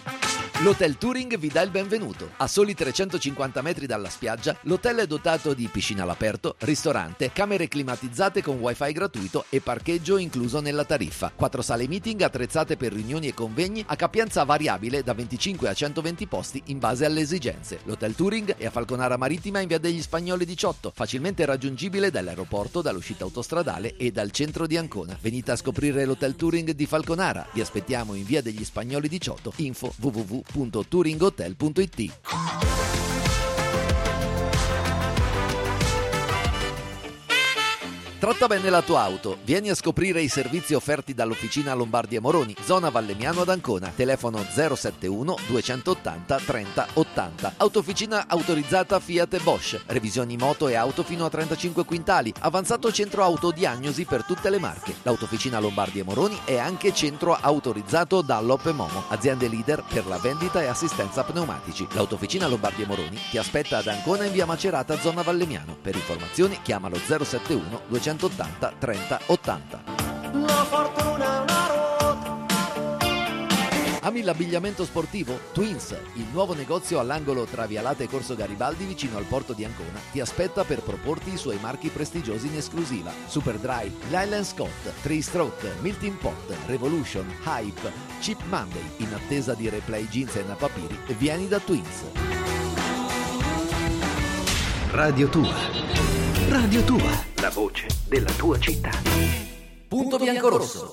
L'Hotel Touring vi dà il benvenuto. A soli trecentocinquanta metri dalla spiaggia, l'hotel è dotato di piscina all'aperto, ristorante, camere climatizzate con wifi gratuito e parcheggio incluso nella tariffa. Quattro sale meeting attrezzate per riunioni e convegni a capienza variabile da venticinque a centoventi posti in base alle esigenze. L'Hotel Touring è a Falconara Marittima in via degli Spagnoli diciotto, facilmente raggiungibile dall'aeroporto, dall'uscita autostradale e dal centro di Ancona. Venite a scoprire l'Hotel Touring di Falconara. Vi aspettiamo in via degli Spagnoli diciotto. Info w w w punto touringhotel punto it. Tratta bene la tua auto. Vieni a scoprire i servizi offerti dall'Officina Lombardi Moroni, zona Vallemmiano ad Ancona. Telefono zero sette uno duecentottanta trenta ottanta. Autofficina autorizzata Fiat e Bosch. Revisioni moto e auto fino a trentacinque quintali. Avanzato centro autodiagnosi per tutte le marche. L'Autofficina Lombardi Moroni è anche centro autorizzato Dunlop e Momo, aziende leader per la vendita e assistenza pneumatici. L'Autofficina Lombardi Moroni ti aspetta ad Ancona in via Macerata, zona Vallemmiano. Per informazioni chiamalo zero sette uno duecentottanta trenta ottanta. La fortuna è una ruota. Ami l'abbigliamento sportivo? Twins, il nuovo negozio all'angolo tra Vialate e Corso Garibaldi vicino al porto di Ancona, ti aspetta per proporti i suoi marchi prestigiosi in esclusiva. Superdry, Lylan Scott, Three Stroke, Milton Pot, Revolution, Hype, Cheap Monday. In attesa di replay jeans e napapiri, vieni da Twins. Radio Tua. Radio Tua, la voce della tua città. Punto bianco-rosso.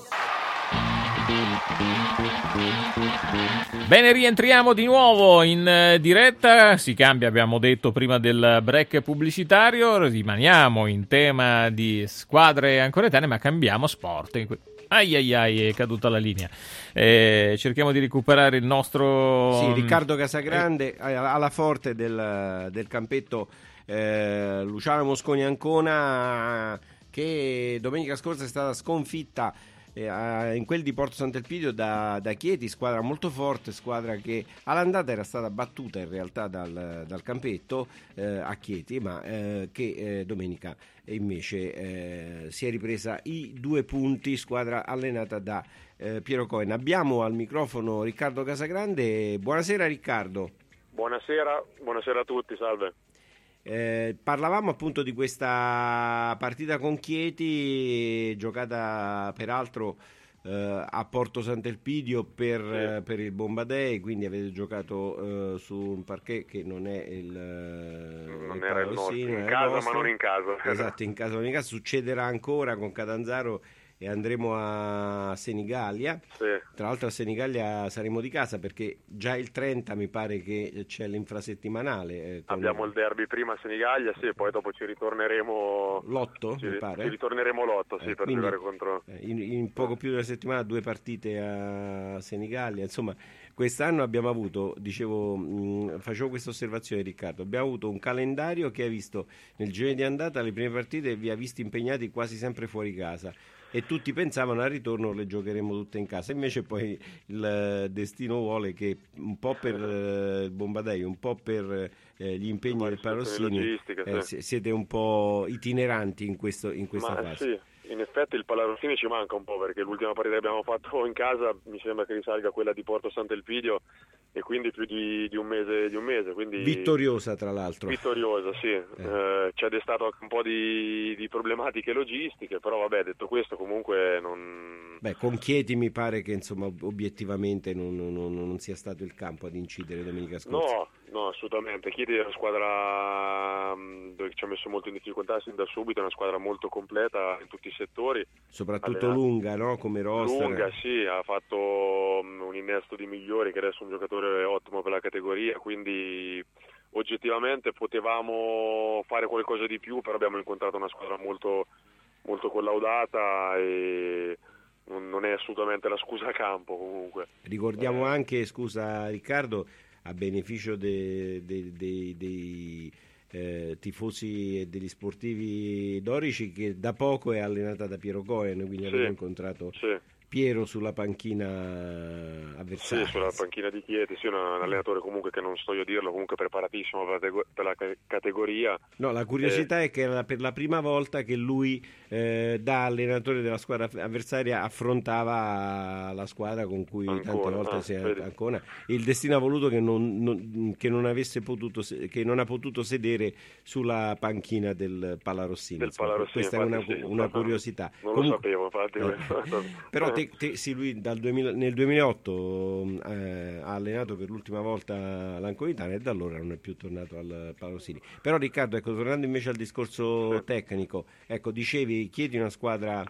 Bene, rientriamo di nuovo in eh, diretta, si cambia, abbiamo detto prima del break pubblicitario, rimaniamo in tema di squadre ancoretane ma cambiamo sport. Ai ai ai, è caduta la linea. Eh, cerchiamo di recuperare il nostro... Sì, Riccardo Casagrande eh. alla forte del, del campetto eh, Luciano Mosconi Ancona, che domenica scorsa è stata sconfitta eh, in quel di Porto Sant'Elpidio da, da Chieti, squadra molto forte, squadra che all'andata era stata battuta in realtà dal, dal campetto eh, a Chieti, ma eh, che eh, domenica invece eh, si è ripresa i due punti, squadra allenata da eh, Piero Cohen. Abbiamo al microfono Riccardo Casagrande. Buonasera Riccardo. Buonasera, buonasera a tutti, salve. Eh, parlavamo appunto di questa partita con Chieti, giocata peraltro eh, a Porto Sant'Elpidio per, Sì. eh, per il Bombadei, quindi avete giocato eh, su un parquet che non è il Non il era il Paolo nostro, Rossini, non in è il casa vostro. ma non in casa. Esatto, in casa non in casa. Succederà ancora con Catanzaro e andremo a Senigallia. Sì. Tra l'altro a Senigallia saremo di casa perché già il trenta mi pare che c'è l'infrasettimanale. eh, con- Abbiamo il derby prima a Senigallia, sì, poi dopo ci ritorneremo L'otto, ci, mi pare? ci ritorneremo l'otto, sì, Eh, per quindi, giocare contro eh, in, in poco più di una settimana due partite a Senigallia. Insomma, quest'anno abbiamo avuto, dicevo, mh, facevo questa osservazione, Riccardo, abbiamo avuto un calendario che ha visto nel girone di andata le prime partite vi ha visti impegnati quasi sempre fuori casa e tutti pensavano al ritorno le giocheremo tutte in casa, invece poi il eh, destino vuole che un po' per eh, il Bombadei, un po' per eh, gli impegni del Parossini logistiche, eh, sì. si- siete un po' itineranti in, questo, in questa Ma fase. sì, in effetti il Palarossini ci manca un po' perché l'ultima partita che abbiamo fatto in casa mi sembra che risalga a quella di Porto Sant'Elpidio e quindi più di, di un mese di un mese quindi Vittoriosa tra l'altro. vittoriosa, sì. Eh, ci ha destato anche un po' di, di problematiche logistiche, però vabbè, detto questo comunque non... Beh, con Chieti mi pare che insomma ob- obiettivamente non, non- non- non sia stato il campo ad incidere domenica scorsa. No, no, assolutamente. Chiedi è una squadra mh, dove ci ha messo molto in difficoltà sin da subito, è una squadra molto completa in tutti i settori. Soprattutto Allena- lunga, no? Come roster. Lunga, sì, ha fatto mh, un innesto di migliori, che adesso è un giocatore ottimo per la categoria, quindi oggettivamente potevamo fare qualcosa di più, però abbiamo incontrato una squadra molto, molto collaudata e non non è assolutamente la scusa a campo comunque. Ricordiamo anche, scusa Riccardo, a beneficio de- de- de- dei eh, tifosi e degli sportivi dorici, che da poco è allenata da Piero Cohen, quindi Sì, abbiamo incontrato sì. Piero sulla panchina avversaria. Sì, sulla panchina di Chieti, sì, un un allenatore comunque che non sto io a dirlo, comunque preparatissimo per la, tego- per la ca- categoria. No, la curiosità è che era per la prima volta che lui, eh, da allenatore della squadra avversaria, affrontava la squadra con cui tante Ancora, volte ah, si è vedi. ancora. Il destino ha voluto che non, non- che non avesse potuto, se- che non ha potuto sedere sulla panchina del Palarossini. Del insomma. Palarossini, Questa è una, infatti, sì, una infatti, curiosità. Non Comunque- lo sapevo, infatti. Eh. Però te, te- sì, lui dal duemila nel duemilaotto eh, ha allenato per l'ultima volta l'Anconitana e da allora non è più tornato al Palarossini. Però Riccardo, ecco, tornando invece al discorso tecnico, ecco, dicevi, chiedi una squadra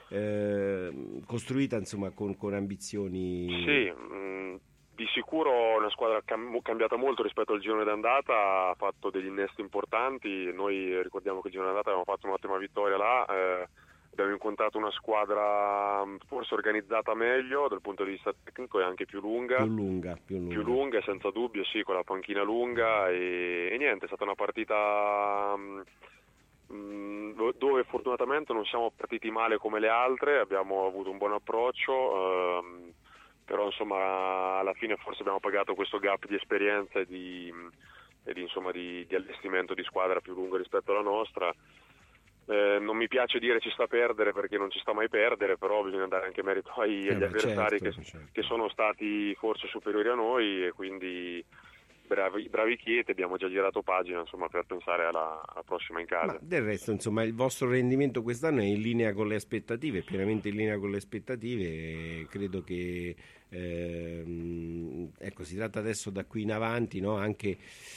eh, costruita insomma con, con ambizioni. Sì, mh, di sicuro una squadra cam- cambiata molto rispetto al girone d'andata, ha fatto degli innesti importanti, noi ricordiamo che il girone d'andata avevamo fatto un'ottima vittoria là, eh, abbiamo incontrato una squadra mh, forse organizzata meglio dal punto di vista tecnico e anche più lunga. Più lunga, più lunga. Più lunga, senza dubbio, sì, con la panchina lunga e, e niente, è stata una partita mh, mh, do- dove fortunatamente non siamo partiti male come le altre, abbiamo avuto un buon approccio, ehm, però insomma alla fine forse abbiamo pagato questo gap di esperienza e di, e di, insomma, di, di allestimento di squadra più lungo rispetto alla nostra. Eh, non mi piace dire ci sta a perdere perché non ci sta mai a perdere, però bisogna dare anche merito ai, Eh agli beh, avversari certo, che, certo. che sono stati forse superiori a noi e quindi bravi, bravi Chieti, abbiamo già girato pagina insomma, per pensare alla, alla prossima in casa. Ma del resto, insomma, il vostro rendimento quest'anno è in linea con le aspettative, pienamente in linea con le aspettative. E credo che ehm, ecco, si tratta adesso da qui in avanti, no, anche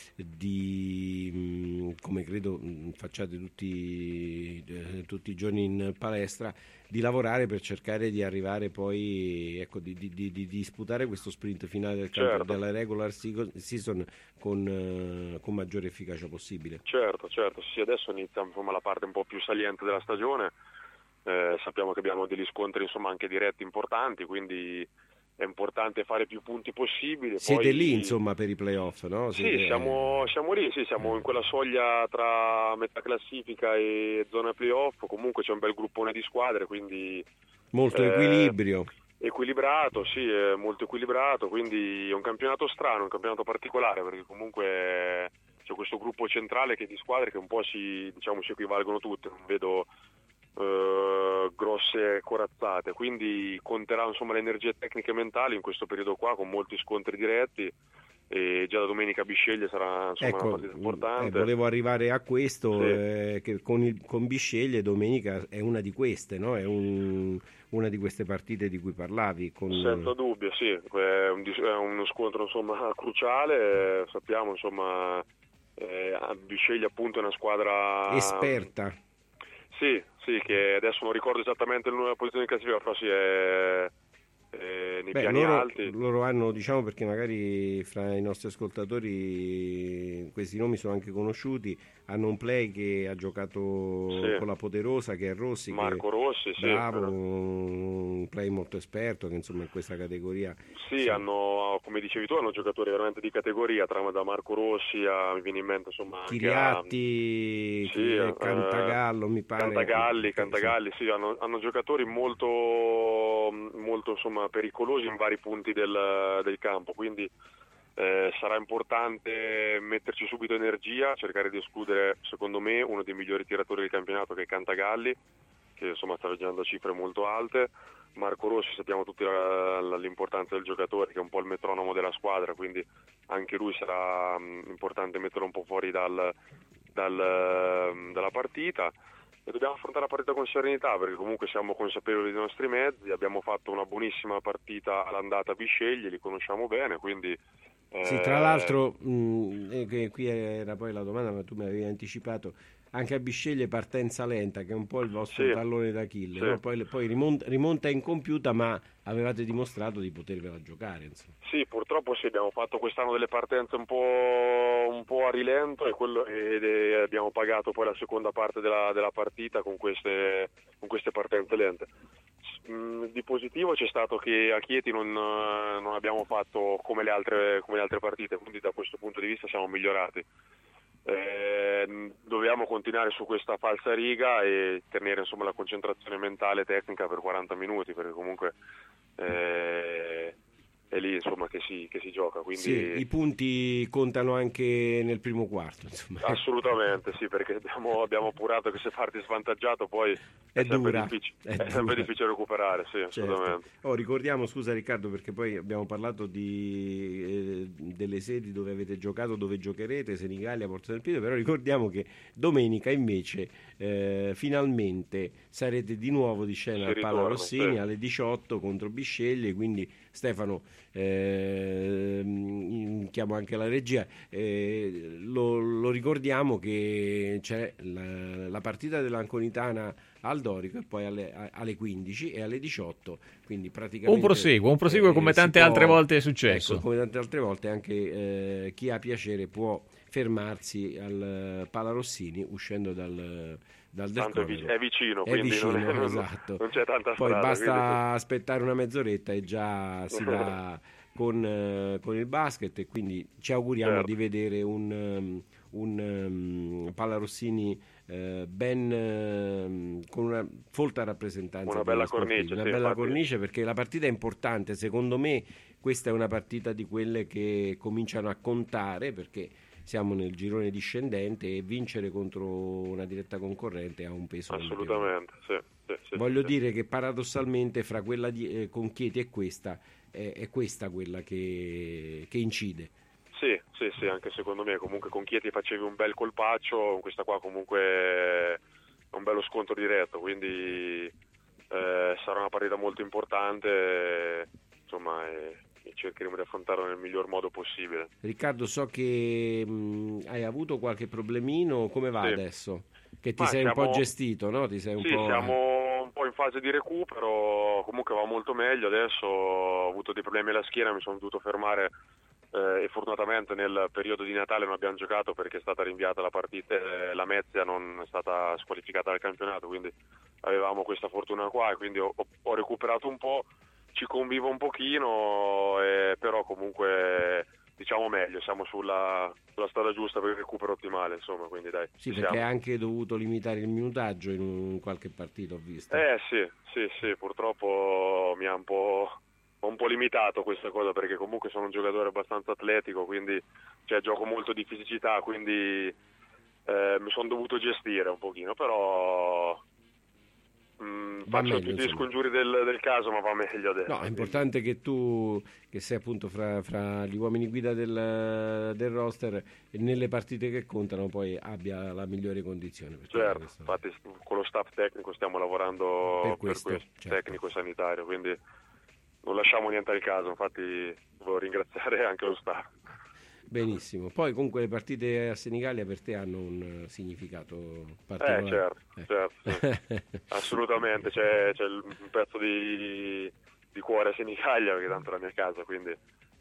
di mh, come credo mh, facciate tutti, eh, tutti i giorni in palestra, di lavorare per cercare di arrivare poi, ecco, di, di, di, di disputare questo sprint finale del campo, Certo. della regular season con, eh, con maggiore efficacia possibile. Certo, certo, sì, adesso inizia insomma, la parte un po' più saliente della stagione, eh, sappiamo che abbiamo degli scontri insomma, anche diretti importanti, quindi è importante fare più punti possibile. Siete poi... lì insomma per i playoff, no? Siete- Sì, siamo, siamo lì, sì, siamo in quella soglia tra metà classifica e zona playoff, comunque c'è un bel gruppone di squadre, quindi molto eh, equilibrio. equilibrato, sì, è molto equilibrato, quindi è un campionato strano, un campionato particolare, perché comunque c'è questo gruppo centrale che di squadre che un po' si, diciamo, si equivalgono tutte, non vedo eh, grosse corazzate, quindi conterà insomma le energie tecniche e mentali in questo periodo qua con molti scontri diretti e già da domenica Bisceglie sarà insomma ecco, una partita importante. Eh, volevo arrivare a questo, sì. eh, che con, il, con Bisceglie domenica è una di queste, no? È un, una di queste partite di cui parlavi. Con... Senza dubbio, sì, è, un, è uno scontro insomma cruciale, eh, sappiamo insomma eh, Bisceglie appunto è una squadra esperta. Sì, sì, che adesso non ricordo esattamente la posizione di classifica, però sì è Eh, nei Beh, piani loro, alti. Loro hanno, diciamo, perché magari fra i nostri ascoltatori questi nomi sono anche conosciuti, hanno un play che ha giocato sì. con la Poderosa, che è Rossi, Marco che Rossi, sì, bravo, però... un play molto esperto, che insomma in questa categoria sì, sì, hanno, come dicevi tu, hanno giocatori veramente di categoria, tra da Marco Rossi a, mi viene in mente insomma Chiriatti, sì, eh, Cantagallo, mi pare Cantagalli, Cantagalli sì, hanno, hanno giocatori molto molto insomma pericolosi in vari punti del, del campo, quindi eh, sarà importante metterci subito energia, cercare di escludere secondo me uno dei migliori tiratori del campionato che è Cantagalli, che insomma sta raggiungendo cifre molto alte. Marco Rossi sappiamo tutti la, la, l'importanza del giocatore, che è un po' il metronomo della squadra, quindi anche lui sarà mh, importante metterlo un po' fuori dal, dal, dalla partita. E dobbiamo affrontare la partita con serenità, perché comunque siamo consapevoli dei nostri mezzi, abbiamo fatto una buonissima partita all'andata a Bisceglie, li conosciamo bene, quindi... Eh... Sì, tra l'altro, mh, eh, qui era poi la domanda, ma tu mi avevi anticipato, anche a Bisceglie partenza lenta, che è un po' il vostro sì, tallone d'Achille, sì. no? Poi, poi rimonta, rimonta incompiuta, ma avevate dimostrato di potervela giocare, insomma. Sì, purtroppo sì, abbiamo fatto quest'anno delle partenze un po', un po' a rilento e quello, ed è, abbiamo pagato poi la seconda parte della, della partita con queste, con queste partenze lente. Di positivo c'è stato che a Chieti non, non abbiamo fatto come le altre, come le altre partite, quindi da questo punto di vista siamo migliorati. Eh, dobbiamo continuare su questa falsa riga e tenere insomma la concentrazione mentale e tecnica per quaranta minuti, perché comunque eh, è lì insomma che si, che si gioca, quindi sì, i punti contano anche nel primo quarto, insomma. Assolutamente sì, perché abbiamo, abbiamo appurato che se parti svantaggiato poi è, è, sempre, dura, difficile, è, è sempre difficile recuperare, sì, assolutamente. Certo. Oh, ricordiamo, scusa Riccardo, perché poi abbiamo parlato di, eh, delle sedi dove avete giocato, dove giocherete, Senigallia, Porta del Piede, però ricordiamo che domenica invece eh, finalmente sarete di nuovo di scena al Pala Rossini sì. alle diciotto contro Bisceglie, quindi Stefano, eh, chiamo anche la regia, eh, lo, lo ricordiamo che c'è la, la partita dell'Anconitana al Dorico e poi alle, alle quindici e alle diciotto, quindi praticamente un proseguo, un proseguo eh, come tante può, altre volte è successo. Ecco, come tante altre volte anche eh, chi ha piacere può fermarsi al Pala Rossini uscendo dal dal Tanto è, è vicino, è quindi vicino, non, è, esatto. non c'è tanta poi strada. Basta quindi... aspettare una mezz'oretta e già si va con, eh, con il basket, e quindi ci auguriamo certo. di vedere un, um, un um, Pala Rossini uh, ben uh, con una folta rappresentanza, una bella cornice, una sì, bella infatti... cornice, perché la partita è importante, secondo me questa è una partita di quelle che cominciano a contare, perché siamo nel girone discendente e vincere contro una diretta concorrente ha un peso assolutamente sì, sì, sì, voglio sì. dire che paradossalmente fra quella di, eh, con Chieti e questa è, è questa quella che, che incide. Sì, sì, sì, anche secondo me comunque con Chieti facevi un bel colpaccio, questa qua comunque è un bello scontro diretto, quindi eh, sarà una partita molto importante, insomma è... cercheremo di affrontarlo nel miglior modo possibile. Riccardo, so che mh, hai avuto qualche problemino, come va sì. adesso? Che ti Ma sei siamo... un po' gestito, no? Ti sei un sì, po'... siamo un po' in fase di recupero, comunque va molto meglio adesso, ho avuto dei problemi alla schiena, mi sono dovuto fermare eh, e fortunatamente nel periodo di Natale non abbiamo giocato perché è stata rinviata la partita, eh, la Mezzia non è stata squalificata dal campionato, quindi avevamo questa fortuna qua e quindi ho, ho recuperato un po'. Ci convivo un pochino, eh, però comunque diciamo meglio, siamo sulla, sulla strada giusta per il recupero ottimale, insomma, quindi dai. Sì, perché hai anche dovuto limitare il minutaggio in, un, in qualche partita, ho visto. Eh sì, sì, sì, purtroppo mi ha un po', un po' limitato questa cosa, perché comunque sono un giocatore abbastanza atletico, quindi cioè, gioco molto di fisicità, quindi eh, mi sono dovuto gestire un pochino, però... mh, Va faccio meglio, tutti gli insomma. scongiuri del, del caso, ma va meglio adesso. No, è importante che tu, che sei appunto fra, fra gli uomini guida del, del roster, e nelle partite che contano poi abbia la migliore condizione. perché Certo, questo- infatti con lo staff tecnico stiamo lavorando Per per questo, questo, certo. tecnico e sanitario, quindi non lasciamo niente al caso, infatti volevo ringraziare anche lo staff. Benissimo. Poi comunque le partite a Senigallia per te hanno un eh, significato Eh, particolare. certo, Eh. certo, sì. Assolutamente, c'è, c'è il- un pezzo di, di cuore a Senigallia, perché tanto è la mia casa, quindi,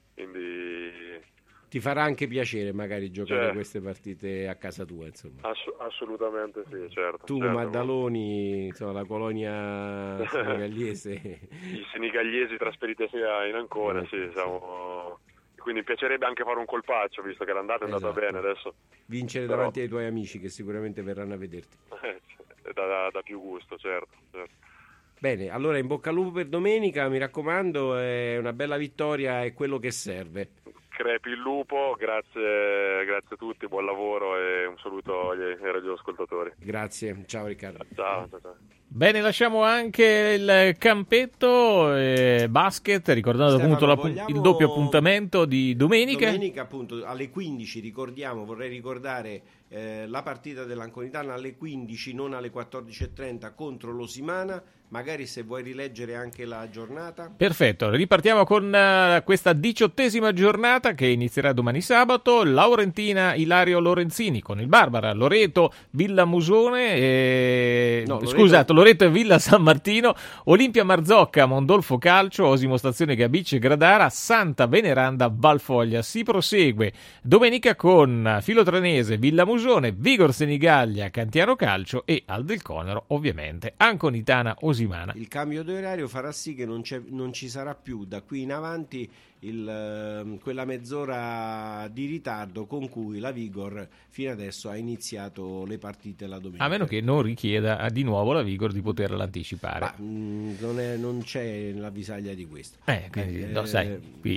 quindi Ti farà anche piacere magari giocare Certo. queste partite a casa tua, insomma. ass- assolutamente sì, certo. Tu, certo. Maddaloni, insomma, la colonia senegallese. I senigalliesi trasferiti sia in Ancona, Ecco, sì, siamo... quindi mi piacerebbe anche fare un colpaccio, visto che l'andata è andata Esatto. bene adesso. Vincere Però- davanti ai tuoi amici che sicuramente verranno a vederti. Eh, è da, da- da più gusto, certo, certo. Bene, allora in bocca al lupo per domenica, mi raccomando, è una bella vittoria, è quello che serve. Crepi il lupo, grazie, grazie a tutti, buon lavoro e un saluto agli, ai radioascoltatori. Grazie, ciao Riccardo. Ciao, ciao, ciao. Bene, lasciamo anche il campetto eh, basket, ricordando Stefano, appunto la- vogliamo- il doppio appuntamento di domenica. Domenica appunto alle quindici, ricordiamo, vorrei ricordare eh, la partita dell'Anconitana alle quindici, non alle quattordici e trenta contro l'Osimana, magari se vuoi rileggere anche la giornata. Perfetto, ripartiamo con eh, questa diciottesima giornata che inizierà domani sabato. Laurentina Ilario Lorenzini con il Barbara, Loreto Villa Musone, e... No, Loreto- scusate, Loreto e Villa San Martino, Olimpia Marzocca, Mondolfo Calcio, Osimo Stazione Gabice Gradara, Santa Veneranda Valfoglia. Si prosegue domenica con Filotranese Villa Musone, Vigor Senigallia Cantiano Calcio e Al del Conero ovviamente Anconitana Osimana. Il cambio di orario farà sì che non, c'è- non ci sarà più da qui in avanti il, ehm, quella mezz'ora di ritardo con cui la Vigor fino adesso ha iniziato le partite la domenica. A meno che non richieda a- di nuovo la Vigor di poterla anticipare. Ma, mh, non, è- non c'è la visaglia di questo. Eh, quindi, no, sai, qui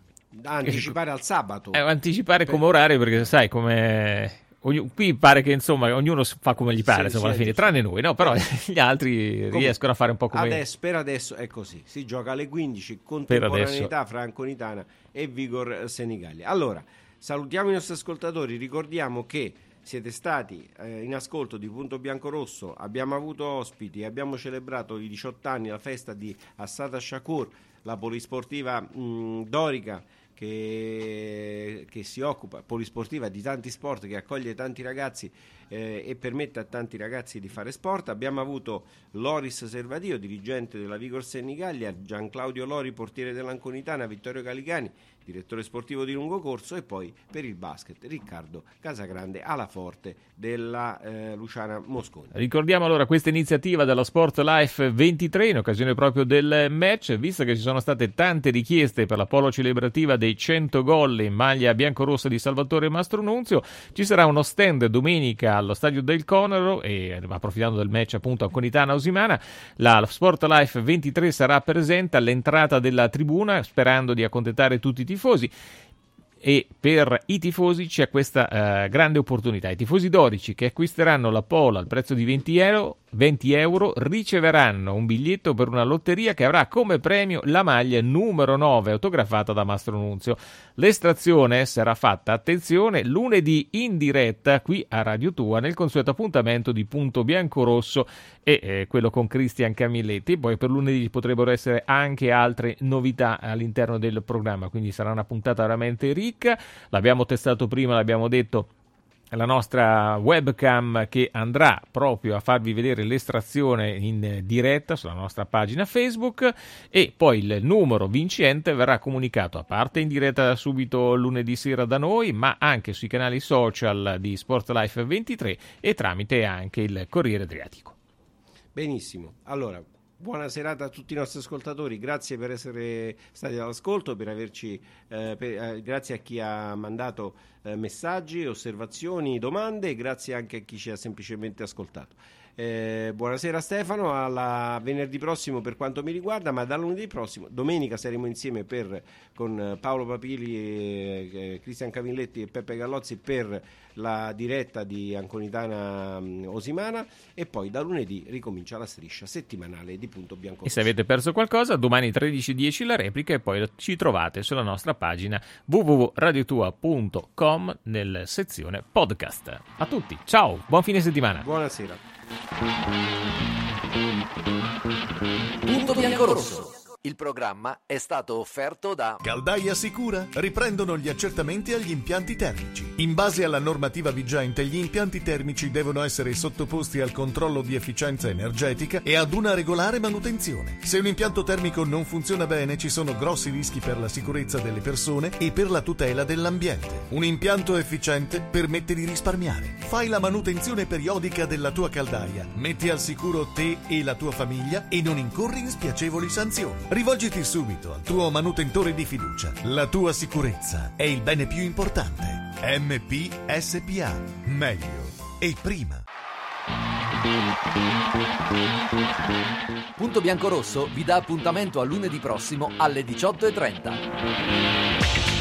Da anticipare al sabato. Eh, anticipare come orario, perché sai come ogni- qui pare che insomma ognuno s- fa come gli pare, Sì, insomma, sì, alla fine, giusto. tranne noi, no? Però gli altri Comunque, riescono a fare un po' come adesso, per adesso è così, si gioca alle quindici, Per contemporaneità fra Anconitana e Vigor Senigallia. Allora, salutiamo i nostri ascoltatori, ricordiamo che siete stati eh, in ascolto di Punto Bianco Rosso, abbiamo avuto ospiti, abbiamo celebrato i diciotto anni, la festa di Assata Shakur, la polisportiva mh, dorica che, che si occupa, polisportiva, di tanti sport, che accoglie tanti ragazzi eh, e permette a tanti ragazzi di fare sport. Abbiamo avuto Loris Servadio, dirigente della Vigor Senigallia, Gian Claudio Lori, portiere dell'Anconitana, Vittorio Calicani, direttore sportivo di lungo corso, e poi per il basket Riccardo Casagrande, ala forte della eh, Luciana Mosconi. Ricordiamo allora questa iniziativa della Sport Life ventitré in occasione proprio del match, visto che ci sono state tante richieste per la polo celebrativa dei cento gol in maglia biancorossa di Salvatore Mastronunzio. Ci sarà uno stand domenica allo Stadio del Conero e, approfittando del match appunto Anconitana-Osimana, la Sport Life ventitré sarà presente all'entrata della tribuna, sperando di accontentare tutti i tifosi. E per i tifosi c'è questa eh, grande opportunità. I tifosi dorici che acquisteranno la polo al prezzo di venti euro, venti euro riceveranno un biglietto per una lotteria che avrà come premio la maglia numero nove autografata da Mastro Nunzio. L'estrazione sarà fatta, attenzione, lunedì in diretta qui a Radio Tua nel consueto appuntamento di Punto Biancorosso e eh, quello con Cristian Camilletti. Poi per lunedì ci potrebbero essere anche altre novità all'interno del programma, quindi sarà una puntata veramente ricca. L'abbiamo testato prima, l'abbiamo detto, la nostra webcam che andrà proprio a farvi vedere l'estrazione in diretta sulla nostra pagina Facebook, e poi il numero vincente verrà comunicato a parte in diretta subito lunedì sera da noi, ma anche sui canali social di Sport Life ventitré e tramite anche il Corriere Adriatico. Benissimo, allora buona serata a tutti i nostri ascoltatori, grazie per essere stati all'ascolto, per averci, eh, per, eh, grazie a chi ha mandato eh, messaggi, osservazioni, domande, e grazie anche a chi ci ha semplicemente ascoltato. Eh, buonasera Stefano, alla venerdì prossimo per quanto mi riguarda, ma da lunedì prossimo, domenica saremo insieme per, con Paolo Papili, e, e Cristian Cavilletti e Peppe Gallozzi per la diretta di Anconitana Osimana, e poi da lunedì ricomincia la striscia settimanale di Punto Bianco. E se avete perso qualcosa, domani tredici e dieci la replica, e poi ci trovate sulla nostra pagina w w w punto radiotua punto com nella sezione podcast. A tutti, ciao, buon fine settimana. Buonasera. Punto Bianco-Rosso. Il programma è stato offerto da Caldaia Sicura. Riprendono gli accertamenti agli impianti termici. In base alla normativa vigente, gli impianti termici devono essere sottoposti al controllo di efficienza energetica e ad una regolare manutenzione. Se un impianto termico non funziona bene, ci sono grossi rischi per la sicurezza delle persone e per la tutela dell'ambiente. Un impianto efficiente permette di risparmiare. Fai la manutenzione periodica della tua caldaia, metti al sicuro te e la tua famiglia e non incorri in spiacevoli sanzioni. Rivolgiti subito al tuo manutentore di fiducia. La tua sicurezza è il bene più importante. M P S P A. Meglio e prima. Punto Bianco-Rosso vi dà appuntamento a lunedì prossimo alle diciotto e trenta.